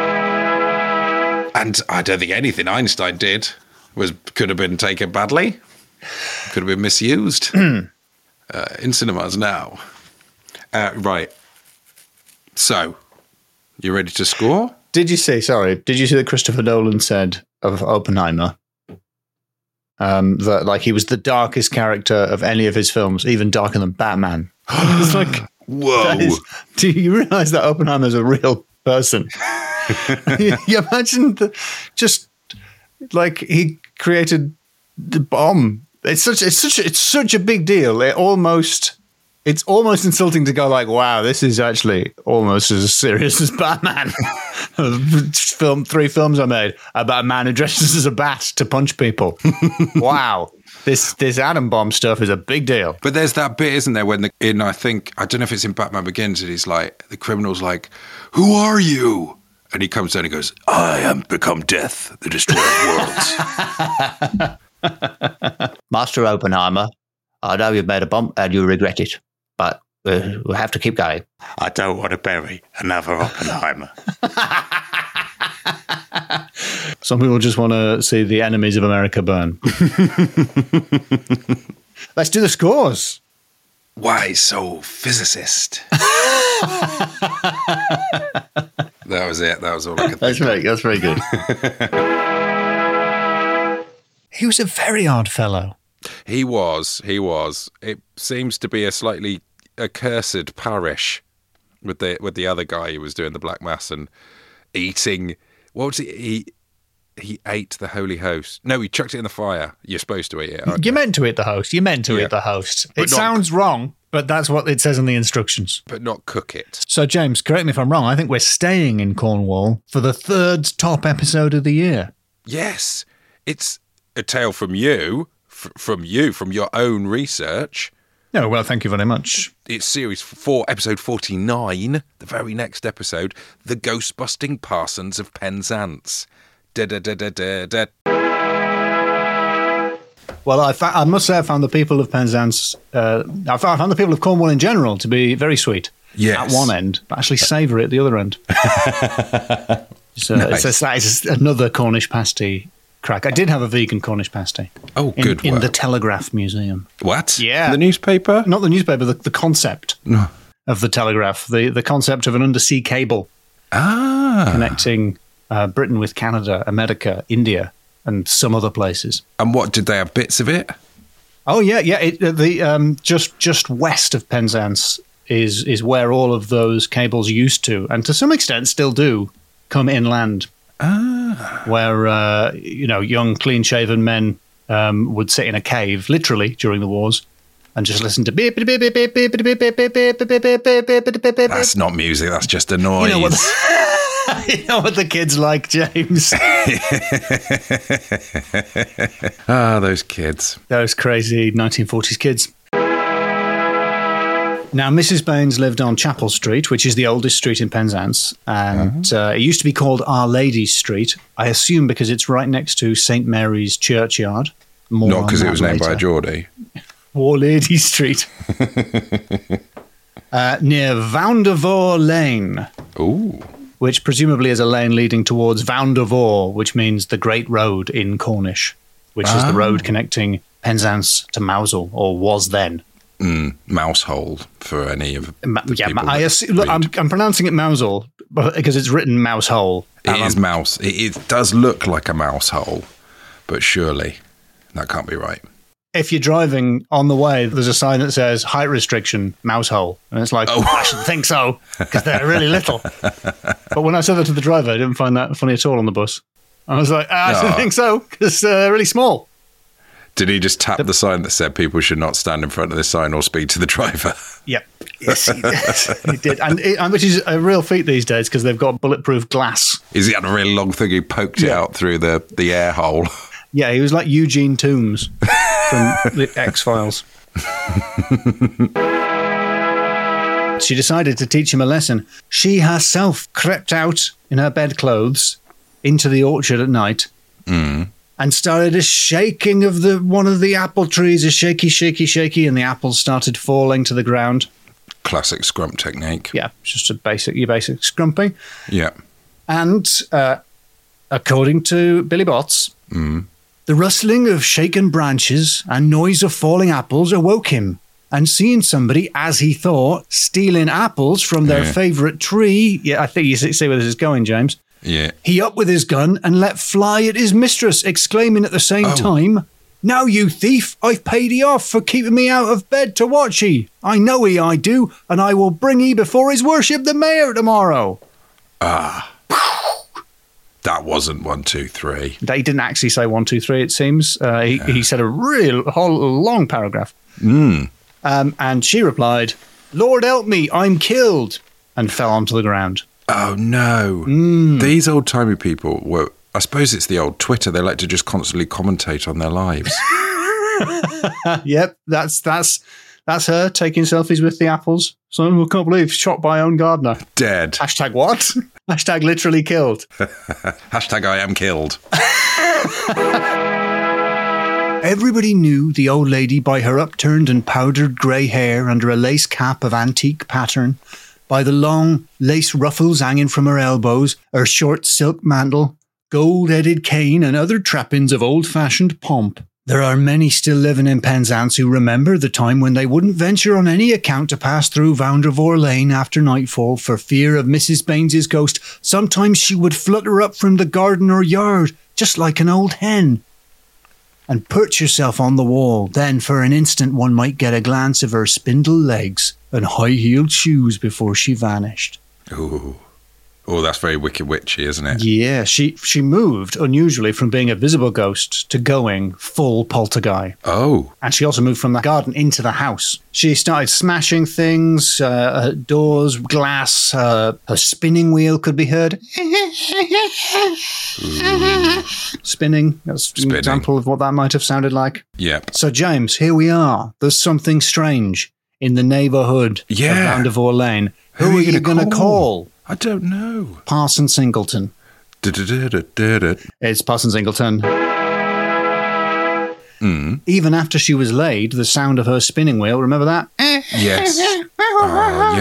And I don't think anything Einstein did was could have been taken badly. Could have been misused uh, in cinemas now. Uh, right. So, you ready to score? Did you see, sorry, did you see that Christopher Nolan said of Oppenheimer um, that like he was the darkest character of any of his films, even darker than Batman? It's like, Whoa. that is- do you realize that Oppenheimer's a real person? you, you imagine the, just like he created the bomb It's such it's such it's such a big deal. It almost it's almost insulting to go like, wow, this is actually almost as serious as Batman. Film three films I made about a man who dresses as a bat to punch people. Wow. This this atom bomb stuff is a big deal. But there's that bit, isn't there, when the, in I think I don't know if it's in Batman Begins, and he's like the criminal's like, "Who are you?" And he comes down and goes, "I am become death, the destroyer of worlds." Master Oppenheimer, I know you've made a bomb and you regret it, but uh, we'll have to keep going. I don't want to bury another Oppenheimer. Some people just want to see the enemies of America burn. Let's do the scores. Why so physicist? That was it. That was all I could think. That's very, that's very good. He was a very odd fellow. He was. He was. It seems to be a slightly accursed parish with the with the other guy who was doing the Black Mass and eating. What was he? He he ate the Holy Host. No, he chucked it in the fire. You're supposed to eat it. Aren't You're you? meant to eat the host. You're meant to Yeah. eat the host. But It not- sounds wrong, but that's what it says in the instructions. But not cook it. So, James, correct me if I'm wrong. I think we're staying in Cornwall for the third top episode of the year. Yes, it's a tale from you, f- from you, from your own research. No, well, thank you very much. It's series four, episode forty-nine, the very next episode, The Ghostbusting Parsons of Penzance. Da da da da da da. Well, I, fa- I must say I found the people of Penzance, uh, I found I found the people of Cornwall in general to be very sweet Yes. at one end, but actually savoury at the other end. So Nice. it's, a, it's another Cornish pasty crack. I did have a vegan Cornish pasty. Oh, in, good in work. the Telegraph Museum. What? Yeah. The newspaper? Not the newspaper, the, the concept No. of the Telegraph, the, the concept of an undersea cable Ah. connecting uh, Britain with Canada, America, India, and some other places. And what, did they have bits of it? Oh yeah, yeah. It, uh, the um, just just west of Penzance is is where all of those cables used to, and to some extent still do, come inland. Ah. Where uh, you know young, clean-shaven men um, would sit in a cave, literally during the wars, and just listen to beep beep beep beep beep beep beep beep beep beep beep beep beep beep beep beep beep. That's not music, that's just a noise. You know what? The, you know what the kids like, James. Ah, those kids. Those crazy nineteen forties kids. Now, Missus Baines lived on Chapel Street, which is the oldest street in Penzance, and uh, it used to be called Our Lady's Street. I assume because it's right next to Saint Mary's Churchyard. More Not on because it that was named by a later. Geordie. Our Lady's Street. uh, near Voundervore Lane, Ooh. which presumably is a lane leading towards Voundervore, which means the Great Road in Cornish, which is the road connecting Penzance to Mousehole, or was then. Mm, mousehole for any of Ma- the yeah, people I that assume, look, I'm, read. I'm pronouncing it Mousehole but- because it's written Mousehole. It And is I'm- mouse. It, it does look like a mouse hole, but surely that can't be right. If you're driving on the way, there's a sign that says height restriction, Mousehole. And it's like, Oh. I should think so, because they're really little. But when I said that to the driver, I didn't find that funny at all on the bus. I was like, ah, I should Oh. think so, because uh, they're really small. Did he just tap the sign that said people should not stand in front of this sign or speak to the driver? Yep. Yes, he did. he did. And, it, and which is a real feat these days, because they've got bulletproof glass. Is he had a really long thing? He poked it Yeah. out through the, the air hole. Yeah, he was like Eugene Toombs from the X-Files. She decided to teach him a lesson. She herself crept out in her bedclothes into the orchard at night and started a shaking of the one of the apple trees, a shaky, shaky, shaky, and the apples started falling to the ground. Classic scrump technique. Yeah, it's just a basic, your basic scrumping. Yeah. And uh, according to Billy Botts, the rustling of shaken branches and noise of falling apples awoke him. And seeing somebody, as he thought, stealing apples from their Yeah. favourite tree, yeah, I think you see see where this is going, James. Yeah. He up with his gun and let fly at his mistress, exclaiming at the same Oh. time, "Now, you thief, I've paid ye off for keeping me out of bed to watch ye. I know ye, I do, and I will bring ye before his worship the mayor tomorrow." That wasn't one, two, three. They didn't actually say one, two, three, it seems. Uh, he, yeah. he said a real whole long paragraph. Mm. Um, and she replied, Lord help me, I'm killed, and fell onto the ground. Oh, no. Mm. These old-timey people were, I suppose it's the old Twitter, they like to just constantly commentate on their lives. Yep, that's that's that's her taking selfies with the apples. So I can't believe shot by own gardener. Dead. Hashtag what? Hashtag literally killed. Hashtag I am killed. Everybody knew the old lady by her upturned and powdered grey hair under a lace cap of antique pattern, by the long lace ruffles hanging from her elbows, her short silk mantle, gold-headed cane and other trappings of old-fashioned pomp. There are many still living in Penzance who remember the time when they wouldn't venture on any account to pass through Vandervoort Lane after nightfall for fear of Missus Baines's ghost. Sometimes she would flutter up from the garden or yard, just like an old hen, and perch herself on the wall. Then for an instant one might get a glance of her spindle legs and high-heeled shoes before she vanished. Ooh. Oh, that's very Wicked Witchy, isn't it? Yeah, she she moved unusually from being a visible ghost to going full poltergeist. Oh. And she also moved from the garden into the house. She started smashing things, uh, doors, glass, uh, her spinning wheel could be heard. Spinning, that's Spinning. an example of what that might have sounded like. Yep. So, James, here we are. There's something strange in the neighbourhood Yeah. of Vandervoort Lane. Who, Who are are you you going to gonna call? I don't know. Parson Singleton. Du-du-du-du-du-du. It's Parson Singleton. Mm. Even after she was laid, the sound of her spinning wheel, remember that? Yes. Oh,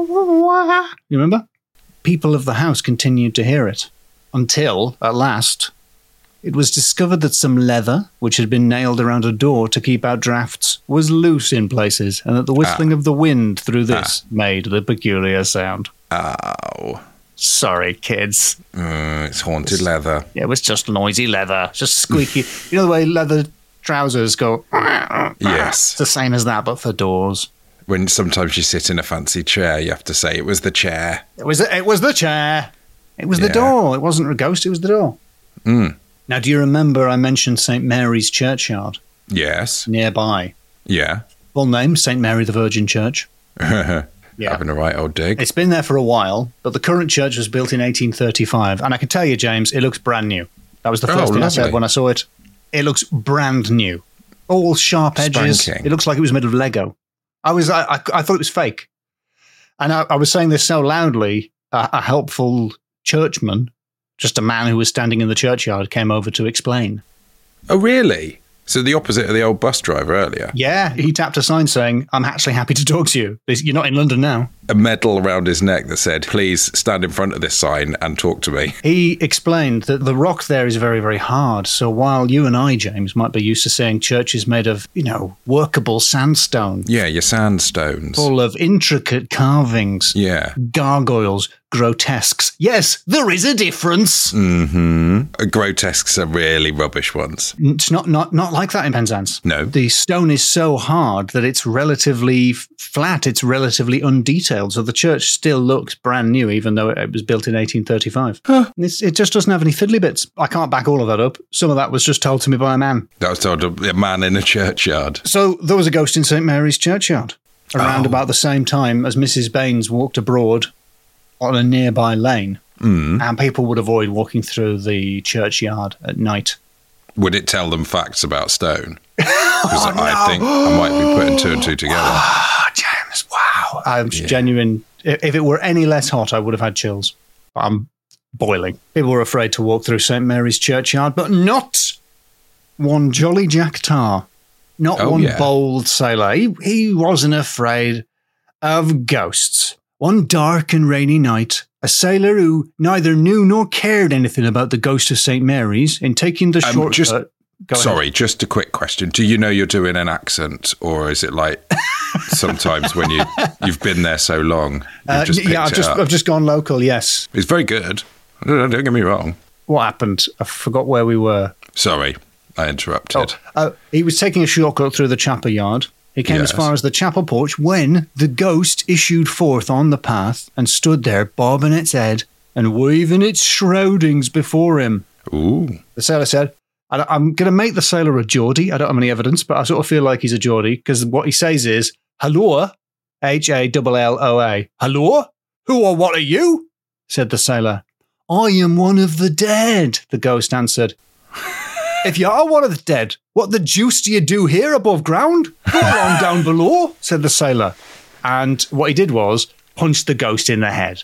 yeah. You remember? People of the house continued to hear it until, at last, it was discovered that some leather, which had been nailed around a door to keep out drafts, was loose in places, and that the whistling Ah. of the wind through this ah. made the peculiar sound. Ow. Sorry, kids. Uh, it's haunted leather. Yeah, it was just noisy leather, just squeaky. You know the way leather trousers go? Yes. It's the same as that, but for doors. When sometimes you sit in a fancy chair, you have to say it was the chair. It was it was the chair. It was the Yeah. door. It wasn't a ghost, it was the door. Mm. Now, do you remember I mentioned Saint Mary's Churchyard Yes. nearby? Yeah. Full name, Saint Mary the Virgin Church. Yeah. Having a right old dig. It's been there for a while, but the current church was built in eighteen thirty-five. And I can tell you, James, it looks brand new. That was the first Oh, thing I lovely. said when I saw it. It looks brand new. All sharp edges. Spanking. It looks like it was made of Lego. I was, I, I, I thought it was fake. And I, I was saying this so loudly, a, a helpful churchman, just a man who was standing in the churchyard, came over to explain. Oh, really? So the opposite of the old bus driver earlier. Yeah, he tapped a sign saying, I'm actually happy to talk to you. You're not in London now. A medal around his neck that said, please stand in front of this sign and talk to me. He explained that the rock there is very, very hard. So while you and I, James, might be used to seeing churches made of, you know, workable sandstone, Yeah, your sandstones. full of intricate carvings, Yeah. gargoyles, grotesques. Yes, there is a difference. Mm-hmm. Uh, Grotesques are really rubbish ones. It's not, not, not like that in Penzance. No. The stone is so hard that it's relatively f- flat. It's relatively undetailed. So the church still looks brand new, even though it was built in eighteen thirty-five. Huh. It's, it just doesn't have any fiddly bits. I can't back all of that up. Some of that was just told to me by a man. That was told a, a man in a churchyard. So there was a ghost in Saint Mary's Churchyard around Oh. about the same time as Missus Baines walked abroad on a nearby lane. Mm. And people would avoid walking through the churchyard at night. Would it tell them facts about stone? Because I think I might be putting two and two together. Ah, James, wow. I'm Yeah. genuine. If if it were any less hot, I would have had chills. I'm boiling. People were afraid to walk through Saint Mary's Churchyard, but not one jolly Jack Tar. Not Oh, one yeah. bold sailor. He, he wasn't afraid of ghosts. One dark and rainy night, a sailor who neither knew nor cared anything about the ghost of Saint Mary's, in taking the Um, shortcut... just- Go ahead. Sorry, just a quick question. Do you know you're doing an accent, or is it like sometimes when you, you've been there so long, you've Uh, just picked yeah, I've it just, up? I've just gone local, yes. It's very good. Don't, don't get me wrong. What happened? I forgot where we were. Sorry, I interrupted. Uh, he was taking a shortcut through the chapel yard. He came as Yes. far as the chapel porch when the ghost issued forth on the path and stood there, bobbing its head and waving its shroudings before him. Ooh. The sailor said, I- I'm going to make the sailor a Geordie. I don't have any evidence, but I sort of feel like he's a Geordie because what he says is, hello, H A L L O A. Hello? Who or what are you? Said the sailor. I am one of the dead, the ghost answered. If you are one of the dead, what the deuce do you do here above ground? Go on down below, said the sailor. And what he did was punch the ghost in the head.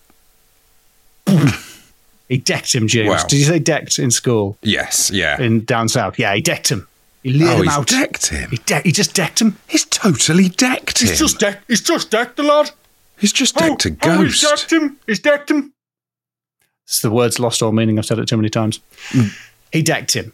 He decked him, James. Wow. Did you say decked in school? Yes, yeah. In down south? Yeah, he decked him. He laid oh, him he's out. decked him. He, de- he just decked him. He's totally decked him. He's just decked. He's just decked the lad. He's just decked a Oh, ghost. he's decked him. He's decked him. It's the words lost all meaning. I've said it too many times. Mm. He decked him.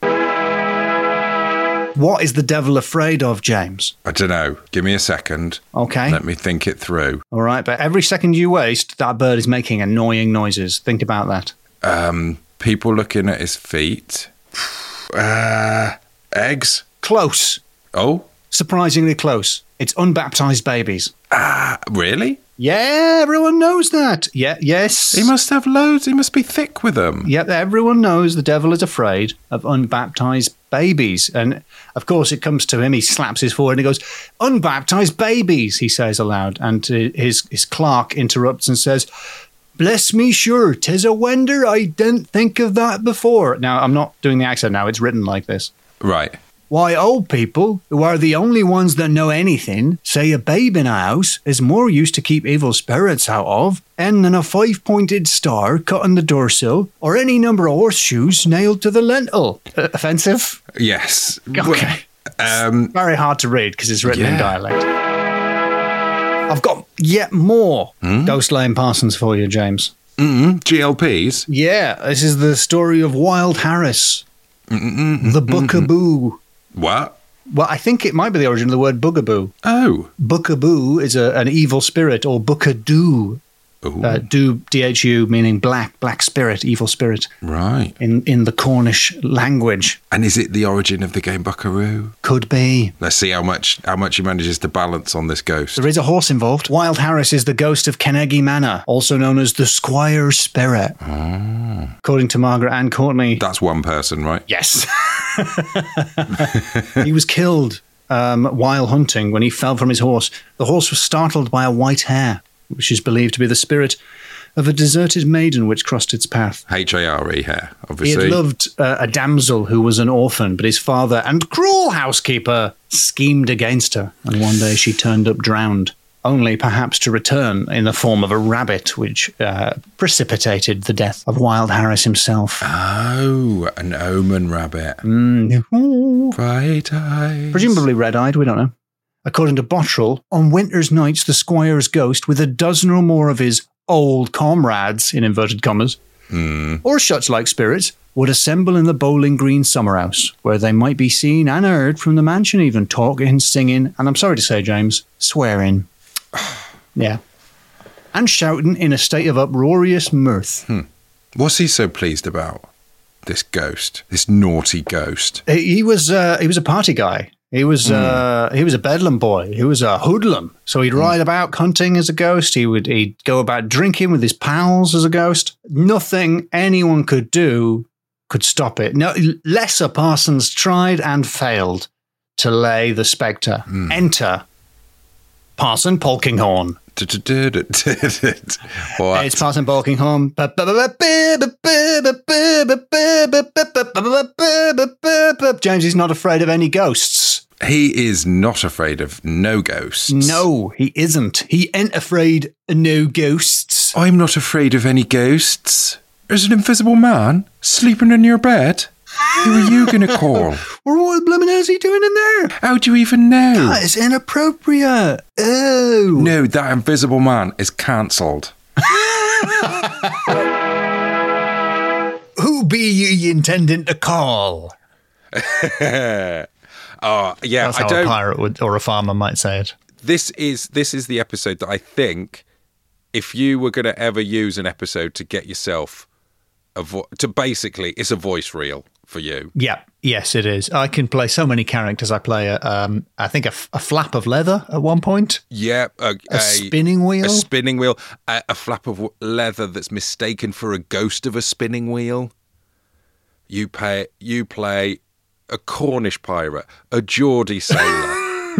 What is the devil afraid of, James? I don't know. Give me a second. Okay. Let me think it through. All right, but every second you waste, that bird is making annoying noises. Think about that. Um, people looking at his feet. Uh, eggs. Close. Oh, Surprisingly close. It's unbaptized babies. ah, really? Yeah, everyone knows that. Yeah, yes. He must have loads. He must be thick with them. Yep, everyone knows the devil is afraid of unbaptized babies. And of course, it comes to him, he slaps his forehead and he goes, unbaptized babies, he says aloud. And uh, his, his clerk interrupts and says, bless me sure, 'tis a wonder I didn't think of that before. Now, I'm not doing the accent now, it's written like this. Right. Why, old people, who are the only ones that know anything, say a babe in a house is more used to keep evil spirits out of than a five-pointed star cut on the doorsill or any number of horseshoes nailed to the lintel. Uh, offensive? Yes. Okay. Um, Very hard to read because it's written in Yeah. dialect. I've got yet more Ghost Lane Parsons for you, James. mm, G L Ps. Yeah, this is the story of Wild Harris, the Bookaboo. What? Well, I think it might be the origin of the word boogaboo. Oh. Bookaboo is a, an evil spirit, or bookadoo. Ooh. Uh, do, D H U, meaning black, black spirit, evil spirit, Right. in, in the Cornish language. And is it the origin of the game Buckaroo? Could be. Let's see how much how much he manages to balance on this ghost. There is a horse involved. Wild Harris is the ghost of Keneggy Manor, also known as the Squire's Spirit. According to Margaret Ann Courtney. That's one person, right? Yes. He was killed um, while hunting when he fell from his horse. The horse was startled by a white hare, which is believed to be the spirit of a deserted maiden which crossed its path. H A R E hair, He obviously. had loved uh, a damsel who was an orphan, but his father and cruel housekeeper schemed against her, and one day she turned up drowned, only perhaps to return in the form of a rabbit, which uh, precipitated the death of Wild Harris himself. Oh, an omen rabbit. Mm. Bright eyes. Presumably red-eyed, we don't know. According to Bottrell, on winter's nights, the squire's ghost, with a dozen or more of his old comrades, in inverted commas, Mm. or such-like spirits, would assemble in the Bowling Green summer house, where they might be seen and heard from the mansion, even talking, singing, and I'm sorry to say, James, swearing. Yeah. And shouting in a state of uproarious mirth. What's he so pleased about? This ghost, this naughty ghost. He he was uh, he was a party guy. He was uh, he was a bedlam boy. He was a hoodlum. So he'd ride about hunting as a ghost. He would he'd go about drinking with his pals as a ghost. Nothing anyone could do could stop it. No, Lesser Parsons tried and failed to lay the spectre. Enter Parson Polkinghorn. What? It's Parson Polkinghorn. James is not afraid of any ghosts. He is not afraid of no ghosts. No, he isn't. He ain't afraid of no ghosts. I'm not afraid of any ghosts. There's an invisible man sleeping in your bed. Who are you going to call? Or what blooming hell is he doing in there? How do you even know? That is inappropriate. Oh. No, that invisible man is cancelled. Who be ye intending to call? Oh, yeah, That's I how don't. a pirate would, or a farmer might say it. This is this is the episode that I think, if you were going to ever use an episode to get yourself a vo- to basically, it's a voice reel. for you. Yeah, yes, it is. I can play so many characters. I play, a, um, I think, a, f- a flap of leather at one point. Yeah, a, A, a spinning wheel. A spinning wheel. A, a flap of leather that's mistaken for a ghost of a spinning wheel. You pay. You play a Cornish pirate, a Geordie sailor.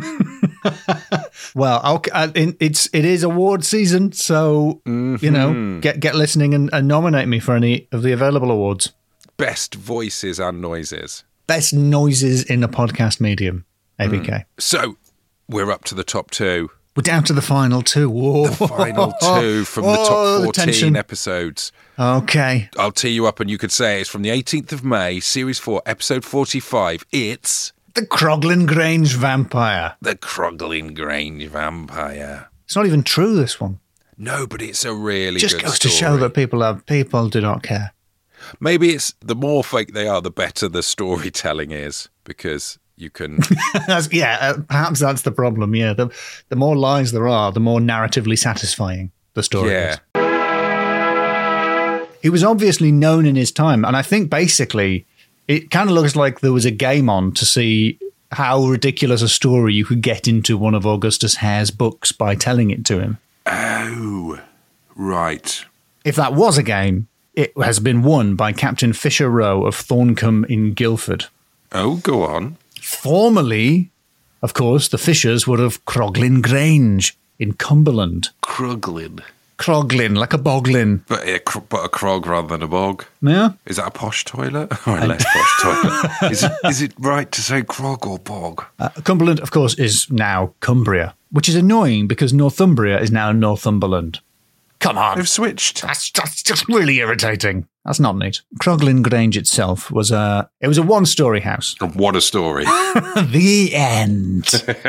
Well, I'll, I, it's it is award season, so mm-hmm. you know, get get listening and, and nominate me for any of the available awards. Best voices and noises. Best noises in the podcast medium. A B K. Mm. So we're up to the top two. We're down to the final two. Whoa. The final two from the top fourteen episodes. Okay. I'll tee you up, and you could say it's from the eighteenth of May, Series Four, Episode Forty-five. It's The Croglin Grange Vampire. The Croglin Grange Vampire. It's not even true, this one. No, but it's a really Just good goes story. to show that people are people do not care. Maybe it's the more fake they are, the better the storytelling is, because you can. That's, yeah, uh, perhaps that's the problem. Yeah, the the more lies there are, the more narratively satisfying the story yeah. is. He was obviously known in his time, and I think basically it kind of looks like there was a game on to see how ridiculous a story you could get into one of Augustus Hare's books by telling it to him. Oh, right. If that was a game, it has been won by Captain Fisher Rowe of Thorncombe in Guildford. Oh, go on. Formerly, of course, the Fishers were of Croglin Grange in Cumberland. Croglin. Croglin, like a boglin. But a, but a crog rather than a bog. Yeah. Is that a posh toilet or a less posh toilet? Is it, is it right to say crog or bog? Uh, Cumberland, of course, is now Cumbria, which is annoying because Northumbria is now Northumberland. Come on. They've switched. That's, that's just really irritating. That's not neat. Croglin Grange itself was a, it was a one-story house. What a story. The end.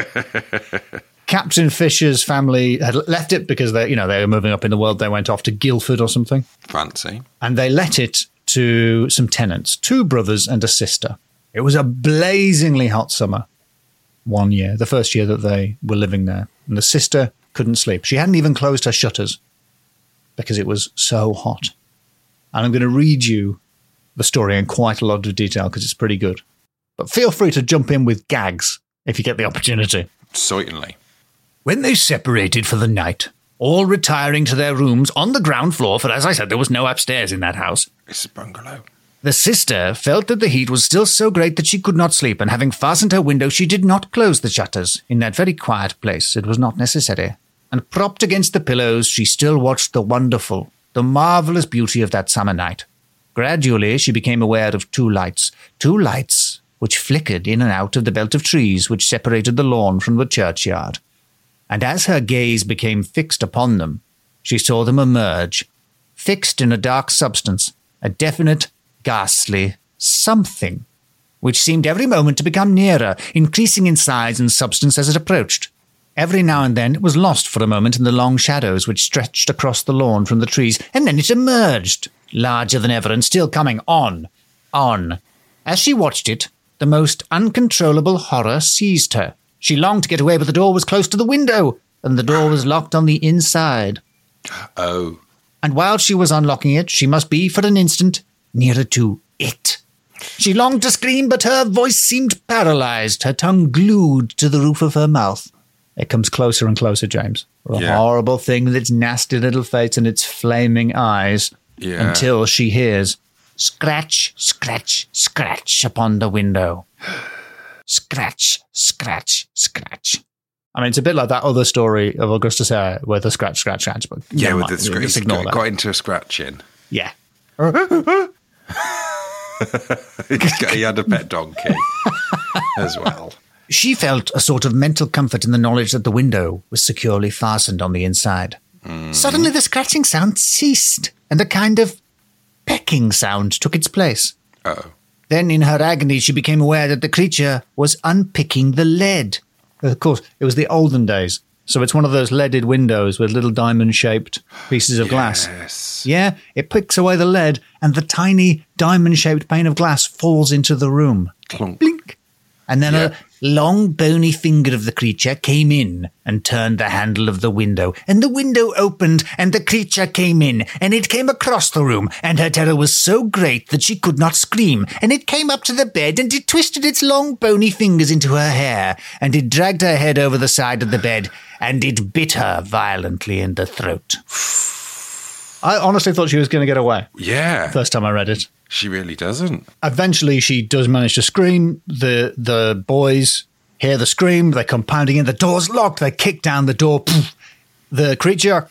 Captain Fisher's family had left it because they, you know, they were moving up in the world. They went off to Guildford or something. Fancy. And they let it to some tenants, two brothers and a sister. It was a blazingly hot summer one year, the first year that they were living there. And the sister couldn't sleep. She hadn't even closed her shutters because it was so hot. And I'm going to read you the story in quite a lot of detail because it's pretty good. But feel free to jump in with gags if you get the opportunity. Certainly. When they separated for the night, all retiring to their rooms on the ground floor, for as I said, there was no upstairs in that house, It's a bungalow. the sister felt that the heat was still so great that she could not sleep, and having fastened her window, she did not close the shutters. In that very quiet place, it was not necessary. And propped against the pillows, she still watched the wonderful, the marvellous beauty of that summer night. Gradually, she became aware of two lights, two lights which flickered in and out of the belt of trees which separated the lawn from the churchyard. And as her gaze became fixed upon them, she saw them emerge, fixed in a dark substance, a definite, ghastly something, which seemed every moment to become nearer, increasing in size and substance as it approached. Every now and then it was lost for a moment in the long shadows which stretched across the lawn from the trees, and then it emerged, larger than ever, and still coming on, on. As she watched it, the most uncontrollable horror seized her. She longed to get away, but the door was close to the window, and the door was locked on the inside. Oh. And while she was unlocking it, she must be, for an instant, nearer to it. She longed to scream, but her voice seemed paralyzed, her tongue glued to the roof of her mouth. It comes closer and closer, James. A Yeah. horrible thing with its nasty little face and its flaming eyes. Yeah. Until she hears scratch, scratch, scratch upon the window. Scratch, scratch, scratch. I mean, it's a bit like that other story of Augustus Hare where the scratch, scratch, scratch. But Yeah, never with mind. the scratch. Just ignore Got, that. got into a scratching. Yeah. He had a pet donkey as well. She felt a sort of mental comfort in the knowledge that the window was securely fastened on the inside. Mm. Suddenly the scratching sound ceased, and a kind of pecking sound took its place. Oh. Then, in her agony, she became aware that the creature was unpicking the lead. Of course, it was the olden days, so it's one of those leaded windows with little diamond-shaped pieces of glass. Yes. Yeah, it picks away the lead, and the tiny diamond-shaped pane of glass falls into the room. Clunk. Blink. And then Yeah. a long bony finger of the creature came in and turned the handle of the window. And the window opened and the creature came in and it came across the room and her terror was so great that she could not scream. And it came up to the bed and it twisted its long bony fingers into her hair and it dragged her head over the side of the bed and it bit her violently in the throat. I honestly thought she was going to get away Yeah. first time I read it. She really doesn't. Eventually, she does manage to scream. The the boys hear the scream. They come pounding in. The door's locked. They kick down the door. Poof. The creature,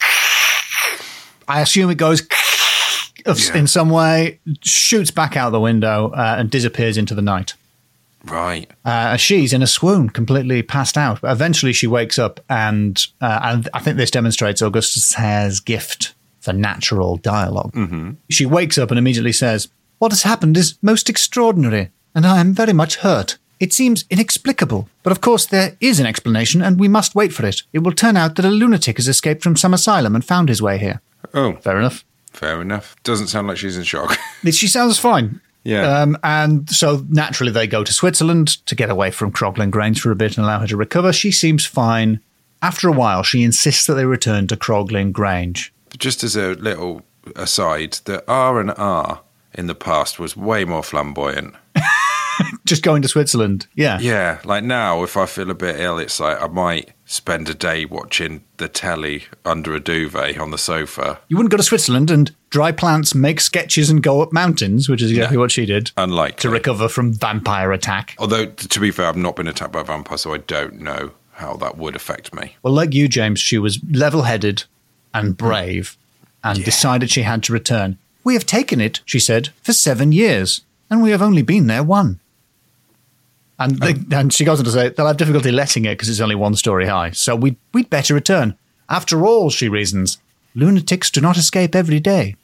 I assume it goes of- Yeah. in some way, shoots back out the window uh, and disappears into the night. Right. Uh, she's in a swoon, completely passed out. But eventually, she wakes up, and uh, and I think this demonstrates Augustus Hare's gift for natural dialogue. Mm-hmm. She wakes up and immediately says, "What has happened is most extraordinary, and I am very much hurt. It seems inexplicable, but of course there is an explanation, and we must wait for it. It will turn out that a lunatic has escaped from some asylum and found his way here." Oh, Fair enough. fair enough. Doesn't sound like she's in shock. She sounds fine. Yeah. Um, and so naturally they go to Switzerland to get away from Croglin Grange for a bit and allow her to recover. She seems fine. After a while, she insists that they return to Croglin Grange. Just as a little aside, the R and R in the past was way more flamboyant. Just going to Switzerland. Yeah. Yeah, like now, if I feel a bit ill, it's like I might spend a day watching the telly under a duvet on the sofa. You wouldn't go to Switzerland and dry plants, make sketches and go up mountains, which is exactly No. what she did. Unlikely. To recover from vampire attack. Although, t- to be fair, I've not been attacked by a vampire, so I don't know how that would affect me. Well, like you, James, she was level-headed and brave and decided she had to return. "We have taken it," she said, "for seven years, and we have only been there one." And, they, and she goes on to say, they'll have difficulty letting it because it's only one story high, so we, we'd better return. After all, she reasons, lunatics do not escape every day.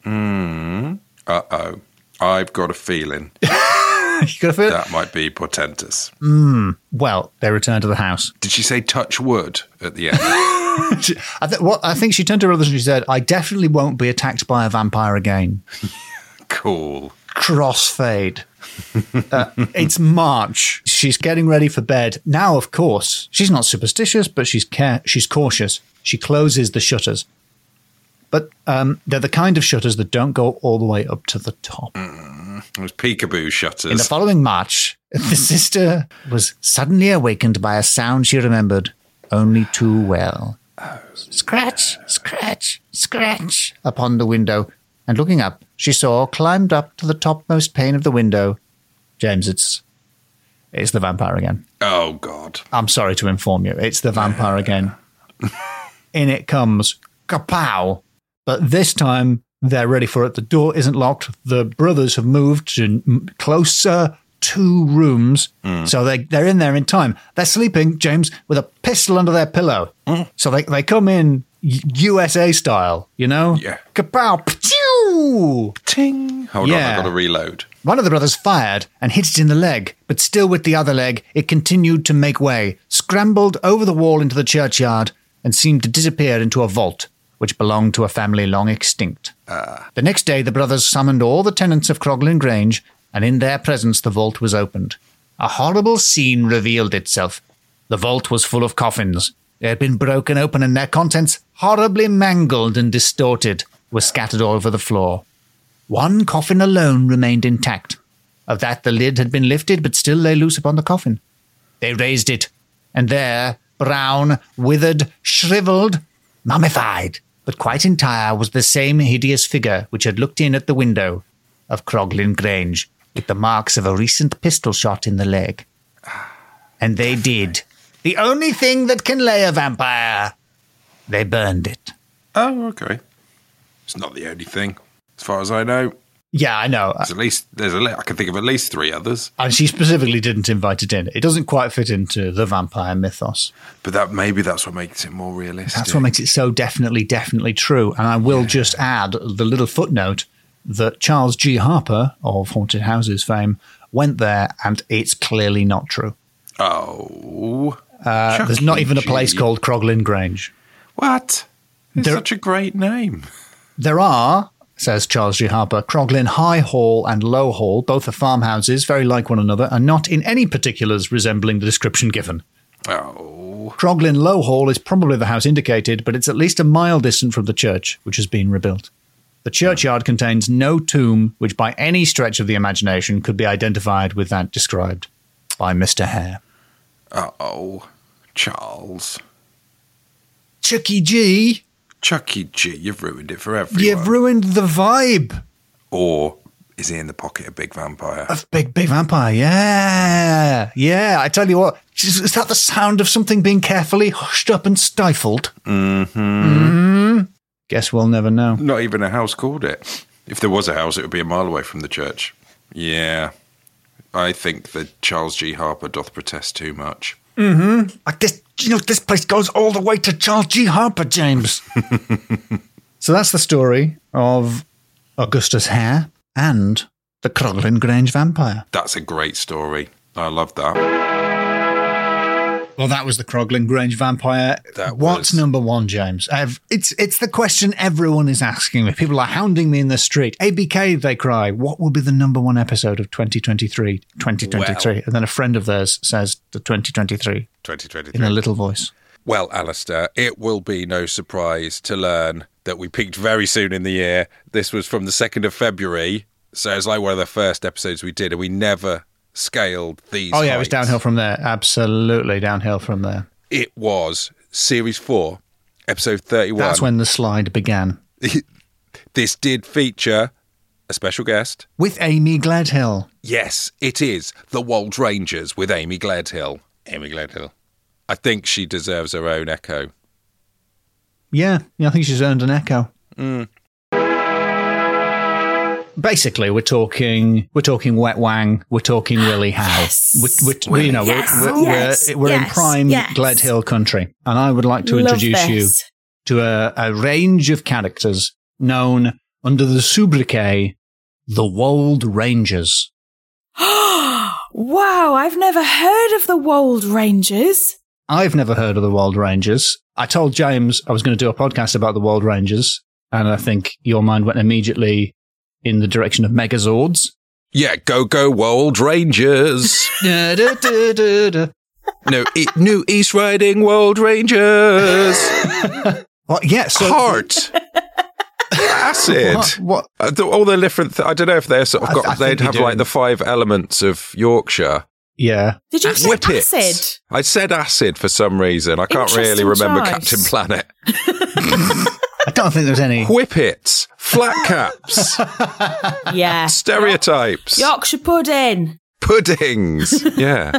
Uh-oh. I've got a feeling You got to feel that might be portentous. Well, they return to the house. Did she say touch wood at the end? She- I, th- what, I think she turned to her brothers and she said, "I definitely won't be attacked by a vampire again." Cool. Crossfade. uh, it's March. She's getting ready for bed. Now, of course, she's not superstitious, but she's care- she's cautious. She closes the shutters. But um, they're the kind of shutters that don't go all the way up to the top. It was peekaboo In the shutters. following March, the sister was suddenly awakened by a sound she remembered only too well. Scratch, scratch, scratch upon the window. And looking up, she saw, climbed up to the topmost pane of the window. James, it's it's the vampire again. Oh, God. I'm sorry to inform you. It's the vampire again. In it comes. Kapow! But this time, they're ready for it. The door isn't locked. The brothers have moved to m- closer two rooms. So they, they're in there in time. They're sleeping, James, with a pistol under their pillow. So they, they come in U S A style, you know? Yeah. Kapow! Pachoo! Ting. Hold Yeah. on, I've got to reload. One of the brothers fired and hit it in the leg, but still with the other leg, it continued to make way, scrambled over the wall into the churchyard, and seemed to disappear into a vault, which belonged to a family long extinct. The next day, the brothers summoned all the tenants of Croglin Grange, and in their presence the vault was opened. A horrible scene revealed itself. The vault was full of coffins. They had been broken open, and their contents, horribly mangled and distorted, were scattered all over the floor. One coffin alone remained intact. Of that the lid had been lifted, but still lay loose upon the coffin. They raised it, and there, brown, withered, shriveled, mummified, but quite entire, was the same hideous figure which had looked in at the window of Croglin Grange, with the marks of a recent pistol shot in the leg. And they did. The only thing that can lay a vampire. They burned it. Oh, okay. It's not the only thing. As far as I know, Yeah, I know. there's at least, there's a, li- I can think of at least three others. And she specifically didn't invite it in. It doesn't quite fit into the vampire mythos. But that maybe that's what makes it more realistic. That's what makes it so definitely, definitely true. And I will just add the little footnote that Charles G. Harper of Haunted Houses fame went there, and it's clearly not true. Oh. Uh, there's not even a place Chucky. called Croglin Grange. What? It's There- such a great name. There are says Charles G. Harper. Croglin High Hall and Low Hall, both are farmhouses, very like one another, and not in any particulars resembling the description given. Oh. Croglin Low Hall is probably the house indicated, but it's at least a mile distant from the church, which has been rebuilt. The churchyard contains no tomb, which by any stretch of the imagination could be identified with that described by Mister Hare. Uh-oh. Charles. Chucky G. Chucky G, you've ruined it for everyone. You've ruined the vibe. Or is he in the pocket of Big Vampire? Of Big, Big Vampire, yeah. Yeah, I tell you what, is, is that the sound of something being carefully hushed up and stifled? Mm-hmm. Mm-hmm. Guess we'll never know. Not even a house called it. If there was a house, it would be a mile away from the church. Yeah. I think that Charles G. Harper doth protest too much. Mm-hmm. Like this, you know, this place goes all the way to Charles G. Harper, James. So that's the story of Augustus Hare and the Croglin Grange vampire. That's a great story. I love that. Well, that was the Croglin Grange vampire. That What's was... number one, James? I've, it's it's the question everyone is asking me. People are hounding me in the street. A B K, they cry. What will be the number one episode of twenty twenty-three? twenty twenty-three. Well, and then a friend of theirs says the twenty twenty-three. twenty twenty-three. In a little voice. Well, Alistair, it will be no surprise to learn that we peaked very soon in the year. This was from the second of February. So it's like one of the first episodes we did, and we never scaled these Oh, yeah, heights. it was downhill from there. Absolutely downhill from there. It was Series four, Episode thirty-one. That's when the slide began. This did feature a special guest. With Amy Gledhill. Yes, it is The Wold Rangers with Amy Gledhill. Amy Gledhill. I think she deserves her own echo. Yeah, yeah, I think she's earned an echo. Mm. Basically, we're talking we're talking Wet Wang, we're talking Willie Howe. Yes. We're, we're, you know, Yes. we're, we're, Yes. we're, we're Yes. in prime Yes. Gledhill country. And I would like to Love introduce you this. to a, a range of characters known under the sobriquet the Wold Rangers. Wow, I've never heard of the Wold Rangers. I've never heard of the Wold Rangers. I told James I was going to do a podcast about the Wold Rangers, and I think your mind went immediately in the direction of Megazords. Yeah, go, go, Wold Rangers. Da, da, da, da, da. No, e- new East Riding Wold Rangers. Well, yeah, so Heart. Acid. What? what? Uh, the, all the different, th- I don't know if they're sort of I th- got, I think they'd they have do. like the five elements of Yorkshire. Yeah. Did you say Whippets. acid? I said acid for some reason. I can't really Interesting remember choice. Captain Planet. I don't think there's any. Whippets. Flat caps. Yeah. Stereotypes. Yorkshire pudding. Puddings. Yeah.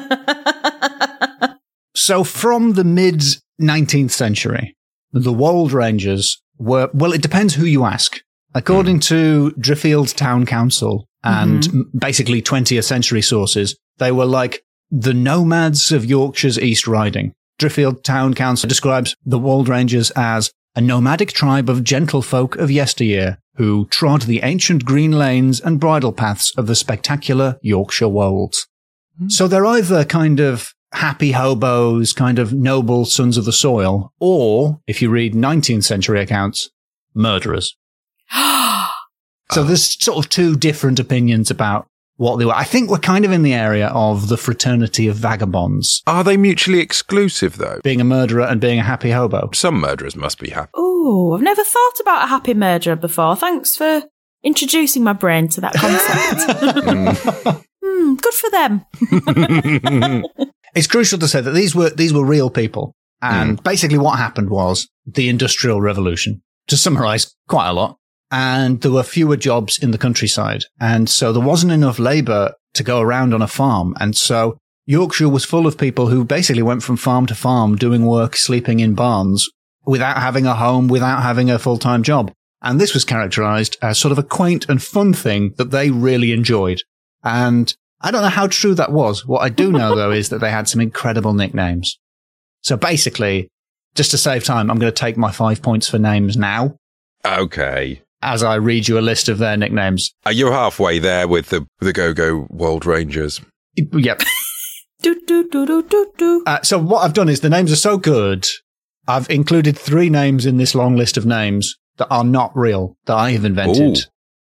So from the mid nineteenth century, the Wold Rangers were, well, it depends who you ask. According mm. to Driffield Town Council and mm-hmm. basically twentieth century sources, they were like the nomads of Yorkshire's East Riding. Driffield Town Council describes the Wold Rangers as a nomadic tribe of gentlefolk of yesteryear who trod the ancient green lanes and bridle paths of the spectacular Yorkshire wolds. Mm. So they're either kind of happy hobos, kind of noble sons of the soil, or, if you read nineteenth century accounts, murderers. So there's sort of two different opinions about what they were. I think we're kind of in the area of the fraternity of vagabonds. Are they mutually exclusive, though? Being a murderer and being a happy hobo. Some murderers must be happy. Ooh, I've never thought about a happy murderer before. Thanks for introducing my brain to that concept. Hmm, good for them. It's crucial to say that these were these were real people. And mm. basically what happened was the Industrial Revolution. To summarize, quite a lot. And there were fewer jobs in the countryside. And so there wasn't enough labour to go around on a farm. And so Yorkshire was full of people who basically went from farm to farm doing work, sleeping in barns without having a home, without having a full-time job. And this was characterised as sort of a quaint and fun thing that they really enjoyed. And I don't know how true that was. What I do know, though, is that they had some incredible nicknames. So basically, just to save time, I'm going to take my five points for names now. Okay. As I read you a list of their nicknames. Uh, you're halfway there with the the Go-Go Wold Rangers. Yep. do, do, do, do, do, do. Uh, so what I've done is the names are so good, I've included three names in this long list of names that are not real, that I have invented. Ooh.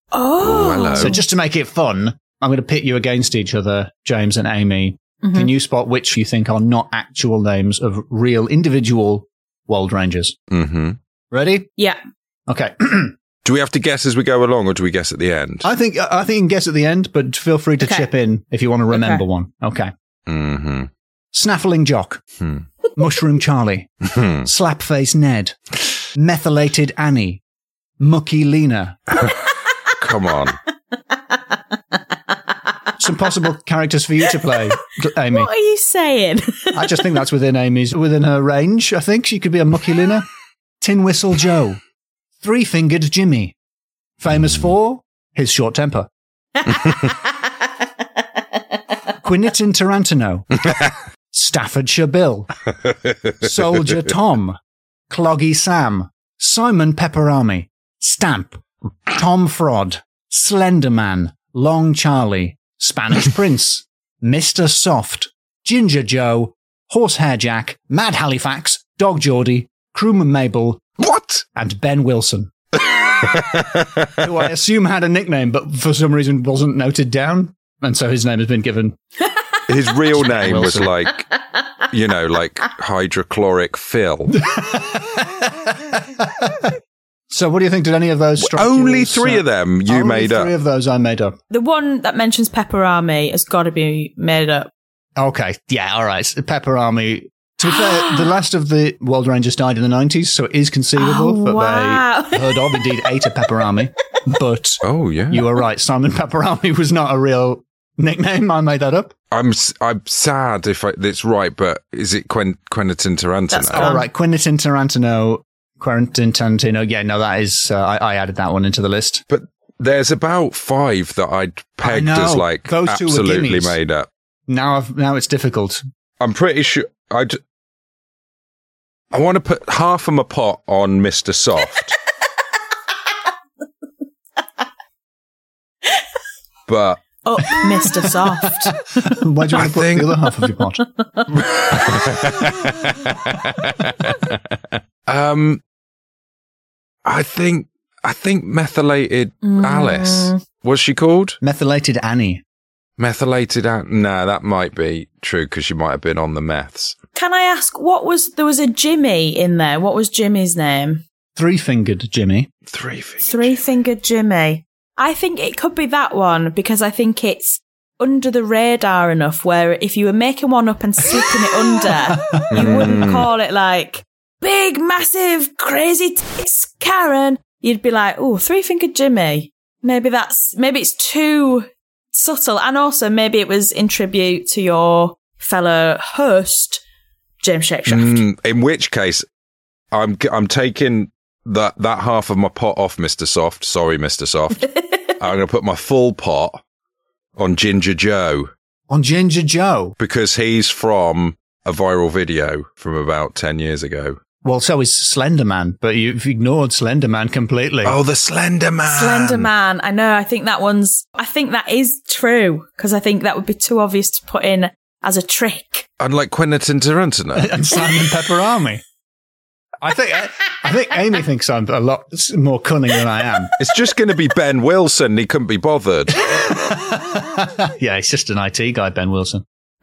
Oh. Oh, hello. So just to make it fun, I'm going to pit you against each other, James and Amy. Mhm. Can you spot which you think are not actual names of real individual Wold Rangers? Mm-hmm. Ready? Yeah. Okay. Do we have to guess as we go along, or do we guess at the end? I think I think you can guess at the end, but feel free to Okay. chip in if you want to remember Okay. one. Okay. Mm-hmm. Snaffling Jock. Hmm. Mushroom Charlie. Hmm. Slapface Ned. Methylated Annie. Mucky Lena. Come on. Some possible characters for you to play, Amy. What are you saying? I just think that's within Amy's, within her range. I think she could be a Mucky Lena. Tin Whistle Joe. Three Fingered Jimmy. Famous for his short temper. Quinitin Tarantino. Staffordshire Bill. Soldier Tom. Cloggy Sam. Simon Pepperami. Stamp. Tom Frod. Slenderman. Long Charlie. Spanish Prince. Mister Soft. Ginger Joe. Horsehair Jack. Mad Halifax. Dog Geordie. Crewman Mabel. What? And Ben Wilson. Who I assume had a nickname, but for some reason wasn't noted down. And so his name has been given. His real name was Wilson. like, you know, like hydrochloric Phil. So what do you think? Did any of those strike you Only as, three uh, of them you only made up. Three of those I made up. The one that mentions Pepperami has got to be made up. Okay, yeah, all right. Pepper Army. To be fair, the last of the World Rangers died in the nineties, so it is conceivable Oh, that wow. they heard of, indeed, ate a Pepper Army. But Oh, yeah. you were right. Simon Pepper Army was not a real nickname. I made that up. I'm s- I'm sad if I, it's right, but is it Quen- Quentin Tarantino? That's All Um, right, Quentin Tarantino. Quentin Tarantino. Yeah, no, that is. Uh, I, I added that one into the list. But there's about five that I'd pegged know. as like Those two were absolutely gimmies. made up. Now, I've, now it's difficult. I'm pretty sure I'd. I want to put half of my pot on Mister Soft. But Up, Mister Soft. Why do you I want to put think- the other half of your pot? um, I think I think methylated Alice. What's she called? Methylated Annie. Methylated Alice. No, that might be true because she might have been on the meths. Can I ask, what was, there was a Jimmy in there. What was Jimmy's name? Three Fingered Jimmy. Three fingers. Three Fingered Jimmy. I think it could be that one because I think it's under the radar enough where if you were making one up and slipping it under, you wouldn't call it like big, massive, crazy tits Karen. You'd be like, oh, Three Fingered Jimmy. Maybe that's, maybe it's too subtle. And also maybe it was in tribute to your fellow host, James Shakeshaft. Mm, in which case, I'm g- I'm taking that that half of my pot off Mister Soft. Sorry, Mister Soft. I'm going to put my full pot on Ginger Joe On Ginger Joe. because he's from a viral video from about ten years ago. Well, so is Slenderman, but you've ignored Slenderman completely. Oh, the Slender Man. Slender Man. I know. I think that one's, I think that is true because I think that would be too obvious to put in as a trick. Unlike Quentin Tarantino. And Simon Pepper Army. I think I think Amy thinks I'm a lot more cunning than I am. It's just going to be Ben Wilson. He couldn't be bothered. Yeah, he's just an I T guy, Ben Wilson.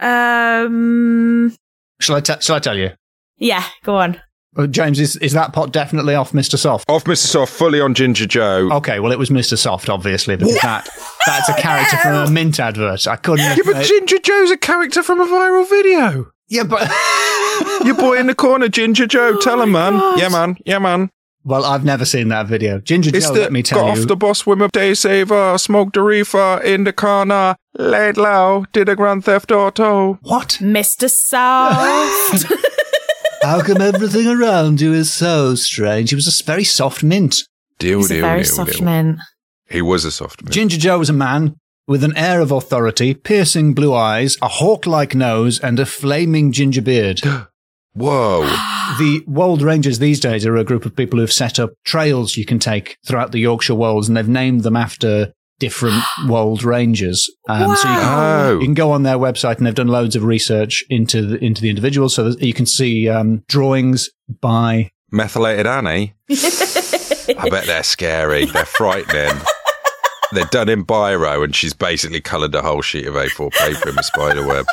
Um, Shall I, t- shall I tell you? yeah, go on. Uh, James, is, is that pot definitely off Mister Soft? Off Mister Soft, fully on Ginger Joe. Okay, well, it was Mister Soft, obviously, because that, that's a character from a Mint advert. I couldn't have Yeah, but made- Ginger Joe's a character from a viral video. Yeah, but... Your boy in the corner, Ginger Joe. Tell him, man. God. Yeah, man. Yeah, man. Well, I've never seen that video. Ginger It's Joe, the let me tell got you. off the bus with my day saver, smoked a reefer in the corner, laid low, did a grand theft auto. What? Mister Soft. How come everything around you is so strange? He was a s- very soft mint. Deal, He's a deal, very deal, soft deal. man. He was a soft man. Ginger Joe was a man with an air of authority, piercing blue eyes, a hawk-like nose, and a flaming ginger beard. Whoa. The Wold Rangers these days are a group of people who've set up trails you can take throughout the Yorkshire Wolds, and they've named them after different Wold Rangers. Um, So you can, Oh. you can go on their website, and they've done loads of research into the, into the individuals, so that you can see um, drawings by... Methylated Annie. I bet they're scary. They're frightening. They're done in biro, and she's basically coloured a whole sheet of A four paper in with spider webs.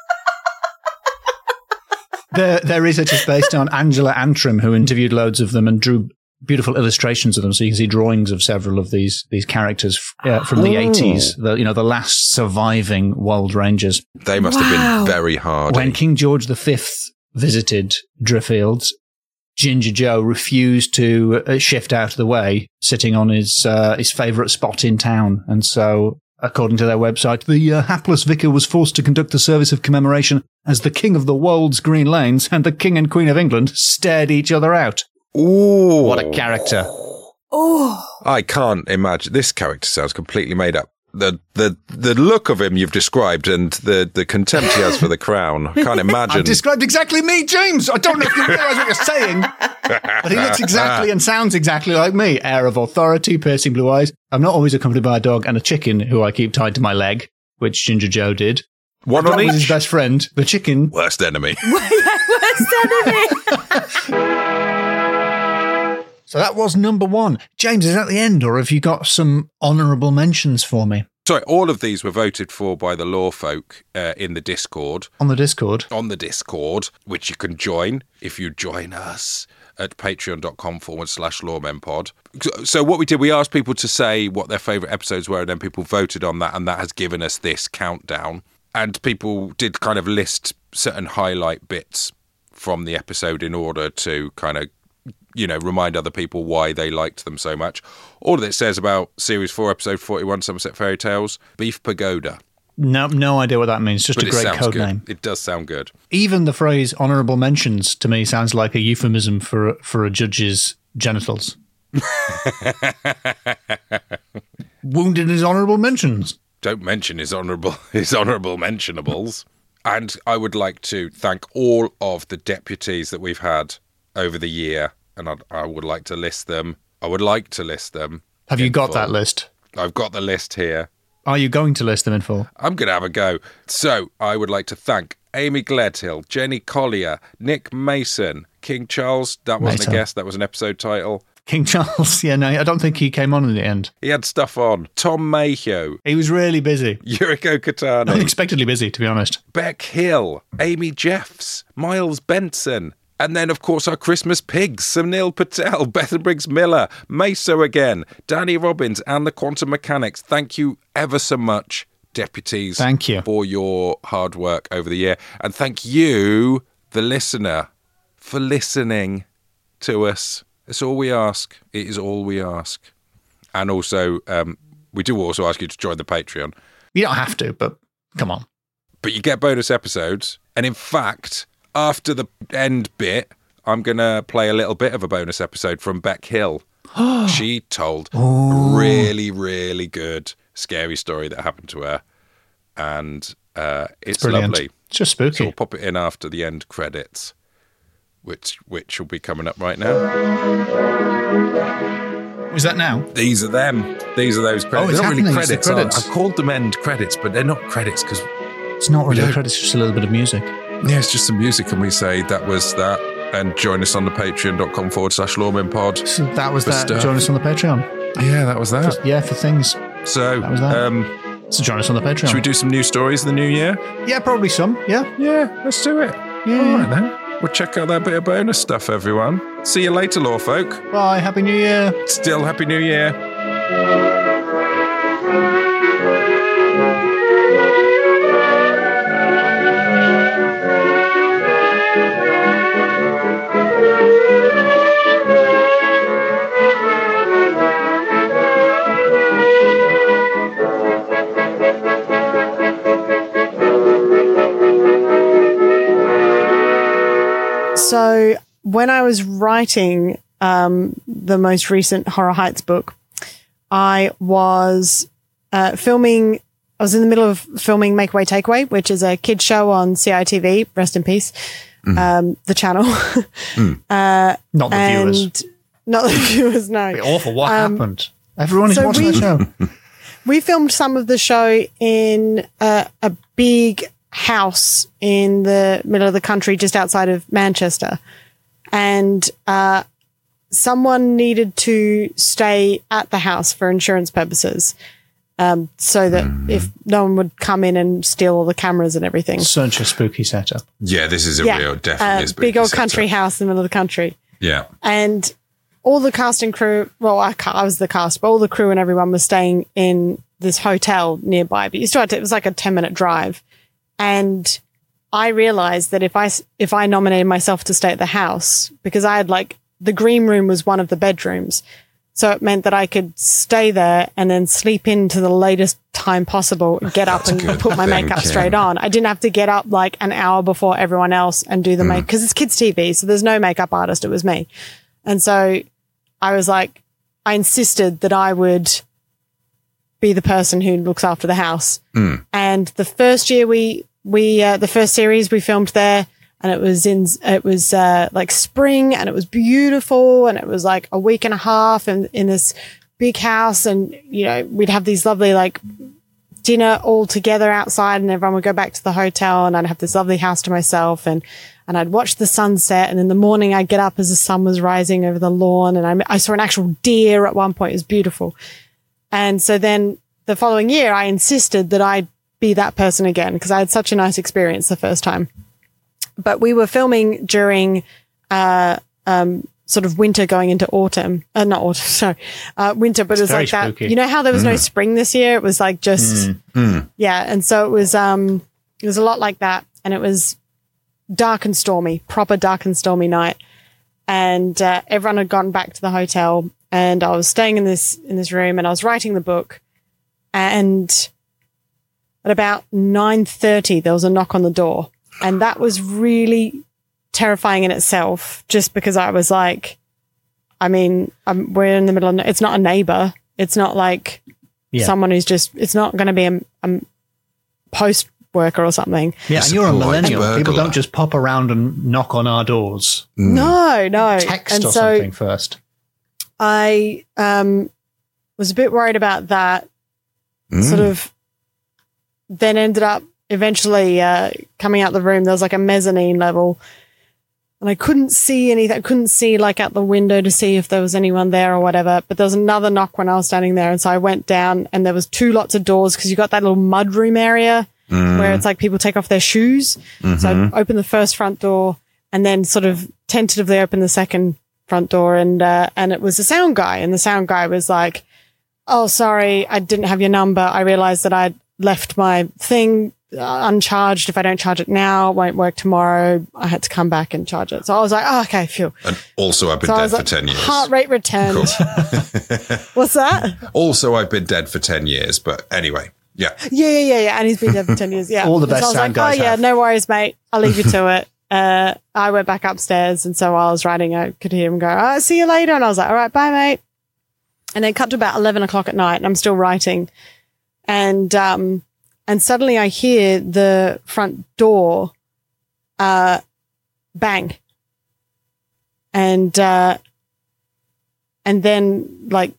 There, there is it is based on Angela Antrim, who interviewed loads of them and drew beautiful illustrations of them. So you can see drawings of several of these these characters uh, from the eighties. The you know the last surviving Wold Rangers. They must wow. have been very hard. When King George the Fifth visited Driffield, Ginger Joe refused to uh, shift out of the way, sitting on his uh, his favourite spot in town, and so. According to their website, the uh, hapless vicar was forced to conduct the service of commemoration as the King of the Wold's Green Lanes and the King and Queen of England stared each other out. Ooh. What a character. Oh. I can't imagine. This character sounds completely made up. The the the look of him you've described and the, the contempt he has for the crown. I can't imagine. I've described exactly me, James. I don't know if you realise what you're saying, but he looks exactly and sounds exactly like me. Air of authority, piercing blue eyes. I'm not always accompanied by a dog and a chicken who I keep tied to my leg, which Ginger Joe did. One that on was each? His best friend, the chicken. Worst enemy. Worst enemy. So that was number one. James, is that the end, or have you got some honourable mentions for me? Sorry, all of these were voted for by the law folk uh, in the Discord. On the Discord? On the Discord, which you can join if you join us at patreon.com forward slash lawmenpod. So what we did, we asked people to say what their favourite episodes were, and then people voted on that, and that has given us this countdown. And people did kind of list certain highlight bits from the episode in order to kind of, you know, remind other people why they liked them so much. All that it says about Series four, Episode forty-one, Somerset Fairy Tales, Beef Pagoda. No, no idea what that means. Just but a great code good. name. It does sound good. Even the phrase honourable mentions to me sounds like a euphemism for for a judge's genitals. Wounded in his honourable mentions. Don't mention his honourable his honourable mentionables. And I would like to thank all of the deputies that we've had over the year, and I'd, I would like to list them. I would like to list them. Have you got full. that list? I've got the list here. Are you going to list them in full? I'm going to have a go. So I would like to thank Amy Gledhill, Jenny Collier, Nick Mason, King Charles. That wasn't Mason. a guess. That was an episode title. King Charles. Yeah, no, I don't think he came on in the end. He had stuff on. Tom Mayhew. He was really busy. Yuriko Katani. Unexpectedly busy, to be honest. Beck Hill, Amy Jeffs, Miles Benson. And then, of course, our Christmas pigs, Sunil Patel, Bethan Briggs Miller, Meso again, Danny Robbins, and the Quantum Mechanics. Thank you ever so much, deputies. Thank you. For your hard work over the year. And thank you, the listener, for listening to us. It's all we ask. It is all we ask. And also, um, we do also ask you to join the Patreon. You don't have to, but come on. But you get bonus episodes. And in fact, after the end bit, I'm going to play a little bit of a bonus episode from Beck Hill. She told a really, really good, scary story that happened to her. And uh, it's, it's lovely. It's just spooky. So we'll pop it in after the end credits, which which will be coming up right now. Is that now? These are them. These are those credits. Oh, it's they're not really happening. It's credits. the credits. I, I called them end credits, but they're not credits because it's not really Yeah. a credit, it's just a little bit of music. yeah, it's just some music, and we say that was that. And join us on the patreon.com forward slash lawmenpod. So that was For that. stuff. Join us on the Patreon. Yeah, that was that. For, yeah, for things. So, That was that. um, So join us on the Patreon. should we do some new stories in the new year? Yeah, probably some. Yeah. Yeah, let's do it. Yeah. All right then. We'll check out that bit of bonus stuff, everyone. See you later, law folk. Bye. Happy New Year. Still Happy New Year. So when I was writing um, the most recent Horror Heights book, I was uh, filming, I was in the middle of filming Make Away Takeaway, which is a kids show on C I T V, rest in peace, mm. um, the channel. Mm. uh, Not the and viewers. Not the viewers, no. It'd be awful. What Um, happened? Everyone is so watching we- the show. We filmed some of the show in uh, a big house in the middle of the country, just outside of Manchester. And uh, someone needed to stay at the house for insurance purposes. um, so that if no one would come in and steal all the cameras and everything. Such a spooky setup. Yeah, this is a Yeah. real, definitely Uh, a spooky big old setup. country house in the middle of the country. Yeah. And all the cast and crew, well, I, ca- I was the cast, but all the crew and everyone was staying in this hotel nearby. But you still had to, it was like a ten minute drive. And I realized that if I, s- if I nominated myself to stay at the house, because I had like, the green room was one of the bedrooms. So it meant that I could stay there and then sleep in to the latest time possible, get up That's and good put my makeup thinking. straight on. I didn't have to get up like an hour before everyone else and do the make, because it's kids' T V. So there's no makeup artist. It was me. And so I was like, I insisted that I would be the person who looks after the house. Mm. And the first year we, we, uh, the first series we filmed there, and it was in, it was, uh, like spring, and it was beautiful, and it was like a week and a half in, in this big house. And, you know, we'd have these lovely, like, dinner all together outside, and everyone would go back to the hotel, and I'd have this lovely house to myself, and, and I'd watch the sunset. And in the morning I'd get up as the sun was rising over the lawn, and I, I saw an actual deer at one point. It was beautiful. And so then the following year I insisted that I be that person again, because I had such a nice experience the first time. But we were filming during, uh, um, sort of winter going into autumn, uh, not autumn, sorry, uh, winter, but It's it was very like that. spooky. You know how there was no spring this year? It was like just, yeah. And so it was, um, it was a lot like that. And it was dark and stormy, proper dark and stormy night. And, uh, everyone had gone back to the hotel, and I was staying in this, in this room, and I was writing the book. And at about nine thirty, there was a knock on the door. And that was really terrifying in itself, just because I was like, I mean, I'm, we're in the middle of, it's not a neighbor. It's not like Yeah. someone who's just, it's not going to be a, a post worker or something. Yeah, It's and you're a a polite millennial. People burglar. don't just pop around and knock on our doors. No, no. Text and or so something first. I um, was a bit worried about that. Sort of then ended up eventually uh, coming out the room. There was like a mezzanine level, and I couldn't see anything. I couldn't see like out the window to see if there was anyone there or whatever. But there was another knock when I was standing there, and so I went down, and there was two lots of doors, because you got that little mud room area where it's like people take off their shoes. So I opened the first front door, and then sort of tentatively opened the second front door, and uh, and it was a sound guy, and the sound guy was like, "Oh, sorry, I didn't have your number. I realized that I'd left my thing uh, uncharged. If I don't charge it now, it won't work tomorrow. I had to come back and charge it." So I was like, "Oh, okay, phew." And also, I've been So I dead was for like, ten years. heart rate returned. What's that? Also, I've been dead for ten years. But anyway, yeah. Yeah, yeah, yeah, yeah. And he's been dead for ten years. Yeah. All the And so best I was sound like, guys "Oh, yeah, have." no worries, mate. I'll leave you to it." Uh, I went back upstairs, and so while I was writing, I could hear him go, "Oh, see you later." And I was like, "All right, bye, mate." And then cut to about eleven o'clock at night, and I'm still writing. And, um, and suddenly I hear the front door, uh, bang. And, uh, and then like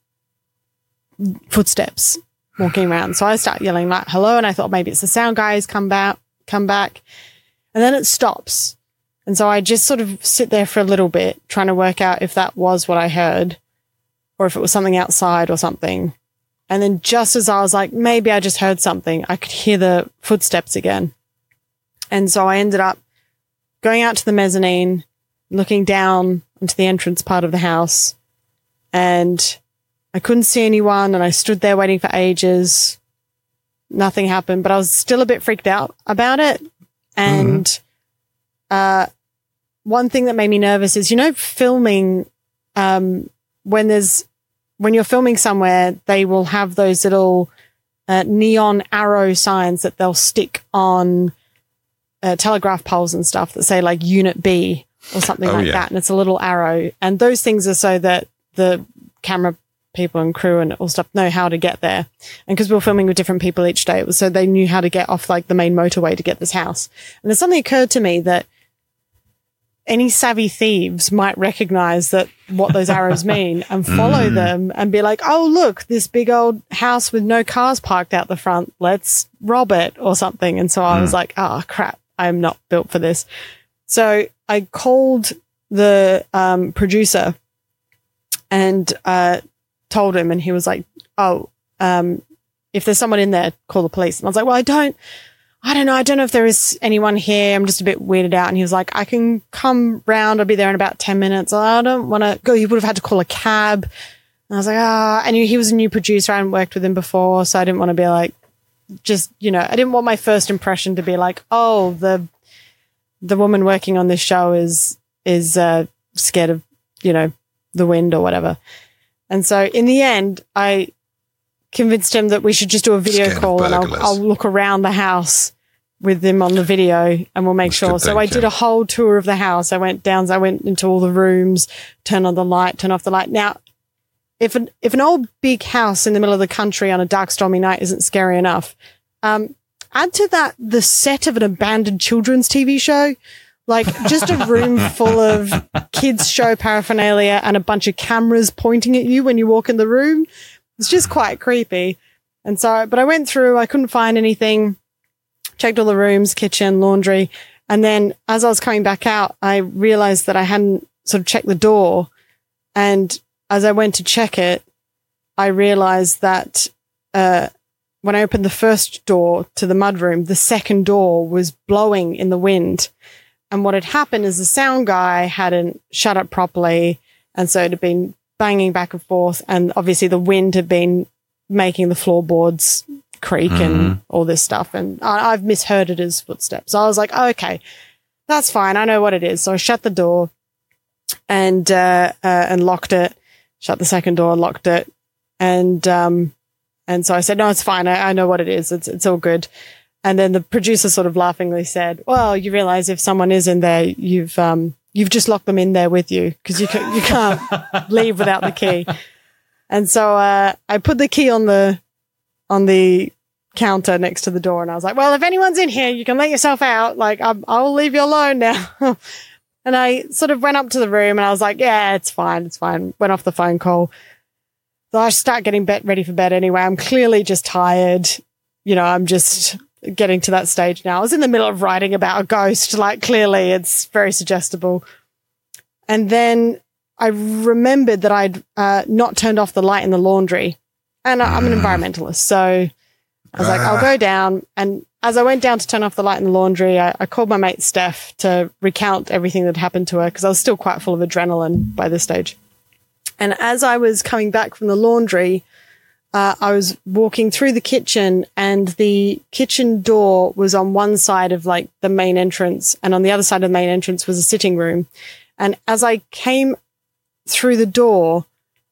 footsteps walking around. So I start yelling like, "Hello." And I thought maybe it's the sound guy who's come back, come back. And then it stops. And so I just sort of sit there for a little bit, trying to work out if that was what I heard, or if it was something outside or something. And then just as I was like, maybe I just heard something, I could hear the footsteps again. And so I ended up going out to the mezzanine, looking down into the entrance part of the house, and I couldn't see anyone, and I stood there waiting for ages. Nothing happened, but I was still a bit freaked out about it. And mm-hmm. uh, one thing that made me nervous is, you know, filming, um, when there's, when you're filming somewhere, they will have those little uh, neon arrow signs that they'll stick on uh, telegraph poles and stuff that say like Unit B or something oh, like yeah. that. And it's a little arrow. And those things are so that the camera people and crew and all stuff know how to get there. And because we were filming with different people each day, it was so they knew how to get off like the main motorway to get this house. And then something occurred to me that any savvy thieves might recognize that what those arrows mean and follow mm. them and be like, "Oh, look, this big old house with no cars parked out the front. Let's rob it," or something. And so I mm. was like, "Oh, crap. I'm not built for this." So I called the um, producer and uh, told him, and he was like, "Oh, um, if there's someone in there, call the police. And I was like, well, I don't, I don't know. I don't know if there is anyone here. I'm just a bit weirded out. And he was like, I can come round. I'll be there in about ten minutes. I don't want to go. You would have had to call a cab. And I was like, ah, and he, he was a new producer. I hadn't worked with him before. So I didn't want to be like, just, you know, I didn't want my first impression to be like, oh, the, the woman working on this show is, is, uh, scared of, you know, the wind or whatever. And so in the end, I convinced him that we should just do a video Scared call and I'll, I'll look around the house with him on the video and we'll make That's sure. good So I did thinking. a whole tour of the house. I went down, I went into all the rooms, turned on the light, turned off the light. Now, if an, if an old big house in the middle of the country on a dark, stormy night isn't scary enough, um, add to that the set of an abandoned children's T V show. Like just a room full of kids show paraphernalia and a bunch of cameras pointing at you when you walk in the room. It's just quite creepy. And so, but I went through, I couldn't find anything, checked all the rooms, kitchen, laundry. And then as I was coming back out, I realized that I hadn't sort of checked the door. And as I went to check it, I realized that, uh, when I opened the first door to the mudroom, the second door was blowing in the wind. And what had happened is the sound guy hadn't shut up properly. And so it had been banging back and forth. And obviously the wind had been making the floorboards creak mm-hmm. and all this stuff. And I, I've misheard it as footsteps. So I was like, oh, okay, that's fine. I know what it is. So I shut the door and, uh, uh, and locked it, shut the second door, locked it. And, um, and so I said, no, it's fine. I, I know what it is. It's, it's all good. And then the producer sort of laughingly said, well, you realize if someone is in there, you've, um, you've just locked them in there with you because you, ca- you can't leave without the key. And so, uh, I put the key on the, on the counter next to the door. And I was like, well, if anyone's in here, you can let yourself out. Like, I'm, I'll leave you alone now. And I sort of went up to the room and I was like, yeah, it's fine. It's fine. Went off the phone call. So I start getting bed ready for bed anyway. I'm clearly just tired. You know, I'm just getting to that stage now. I was in the middle of writing about a ghost. Like, clearly it's very suggestible. And then I remembered that I'd uh, not turned off the light in the laundry. And I, I'm an environmentalist. So I was like, I'll go down. And as I went down to turn off the light in the laundry, I, I called my mate Steph to recount everything that happened to her because I was still quite full of adrenaline by this stage. And as I was coming back from the laundry, uh, I was walking through the kitchen and the kitchen door was on one side of like the main entrance and on the other side of the main entrance was a sitting room. And as I came through the door,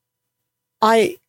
I,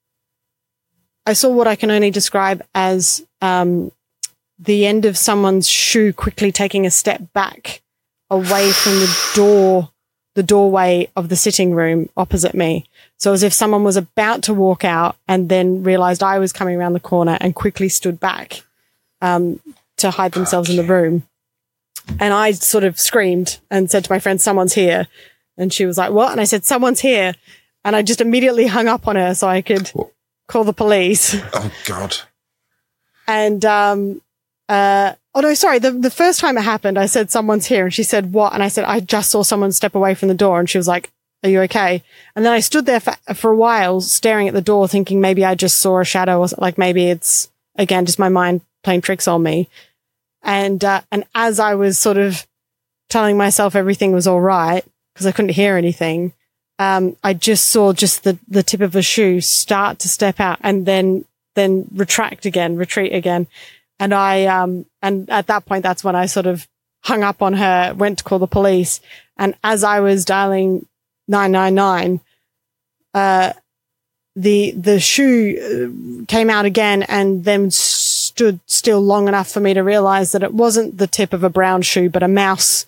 I saw what I can only describe as, um, the end of someone's shoe quickly taking a step back away from the door, the doorway of the sitting room opposite me. So as if someone was about to walk out and then realized I was coming around the corner and quickly stood back um, to hide themselves in the room. And I sort of screamed and said to my friend, someone's here. And she was like, what? And I said, someone's here. And I just immediately hung up on her so I could call the police. Oh, God. And, um, uh, oh, no, sorry. The, the first time it happened, I said, someone's here. And she said, what? And I said, I just saw someone step away from the door. And she was like, are you okay? And then I stood there for, for a while staring at the door thinking maybe I just saw a shadow or like maybe it's, again, just my mind playing tricks on me. And, uh, and as I was sort of telling myself everything was all right because I couldn't hear anything, um, I just saw just the, the tip of a shoe start to step out and then, then retract again, retreat again. And I, um, and at that point, that's when I sort of hung up on her, went to call the police. And as I was dialing nine nine nine, uh, the, the shoe came out again and then stood still long enough for me to realize that it wasn't the tip of a brown shoe, but a mouse.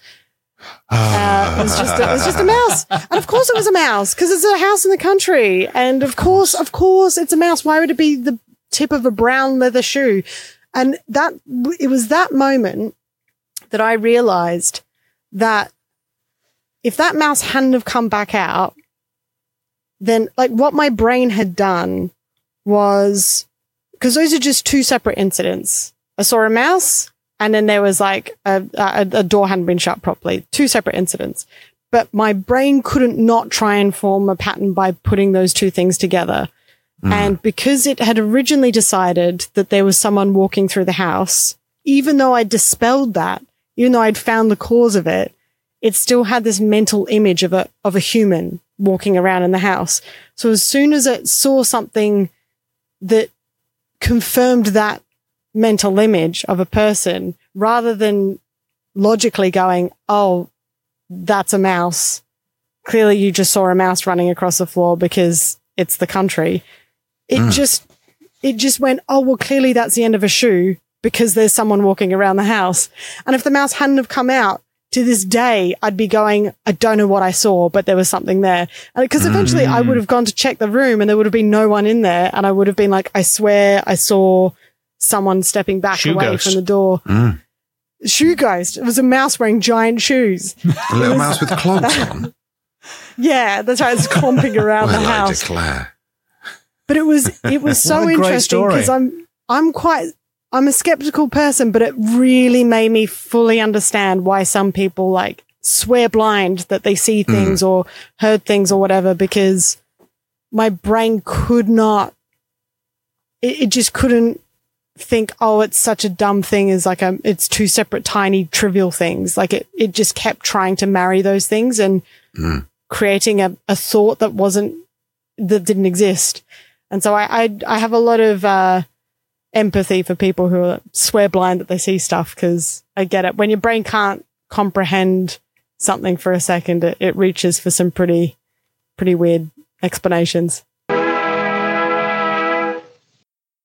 Uh, it was just a, it was just a mouse. And of course it was a mouse because it's a house in the country. And of course, of course it's a mouse. Why would it be the tip of a brown leather shoe? And that, it was that moment that I realized that if that mouse hadn't have come back out, then like what my brain had done was, because those are just two separate incidents. I saw a mouse and then there was like a, a, a door hadn't been shut properly. Two separate incidents. But my brain couldn't not try and form a pattern by putting those two things together. Mm. And because it had originally decided that there was someone walking through the house, even though I dispelled that, even though I'd found the cause of it, it still had this mental image of a of a human walking around in the house. So as soon as it saw something that confirmed that mental image of a person, rather than logically going, oh, that's a mouse. Clearly you just saw a mouse running across the floor because it's the country. It mm. just, it just went, oh, well, clearly that's the end of a shoe because there's someone walking around the house. And if the mouse hadn't have come out, to this day, I'd be going, I don't know what I saw, but there was something there. Because eventually mm. I would have gone to check the room and there would have been no one in there. And I would have been like, I swear I saw someone stepping back Shoe away ghost. from the door. Mm. Shoe ghost. It was a mouse wearing giant shoes. A little mouse with clogs on. Yeah, that's right. It's clomping around well, the I house. declare. But it was it was so What a great interesting story. because I'm I'm quite I'm a skeptical person, but it really made me fully understand why some people like swear blind that they see things mm. or heard things or whatever, because my brain could not, it, it just couldn't think, oh, it's such a dumb thing as like a, it's two separate tiny trivial things. Like it, it just kept trying to marry those things and mm. creating a, a thought that wasn't, that didn't exist. And so I, I, I have a lot of, uh, empathy for people who are swear blind that they see stuff, because I get it. When your brain can't comprehend something for a second, it, it reaches for some pretty, pretty weird explanations.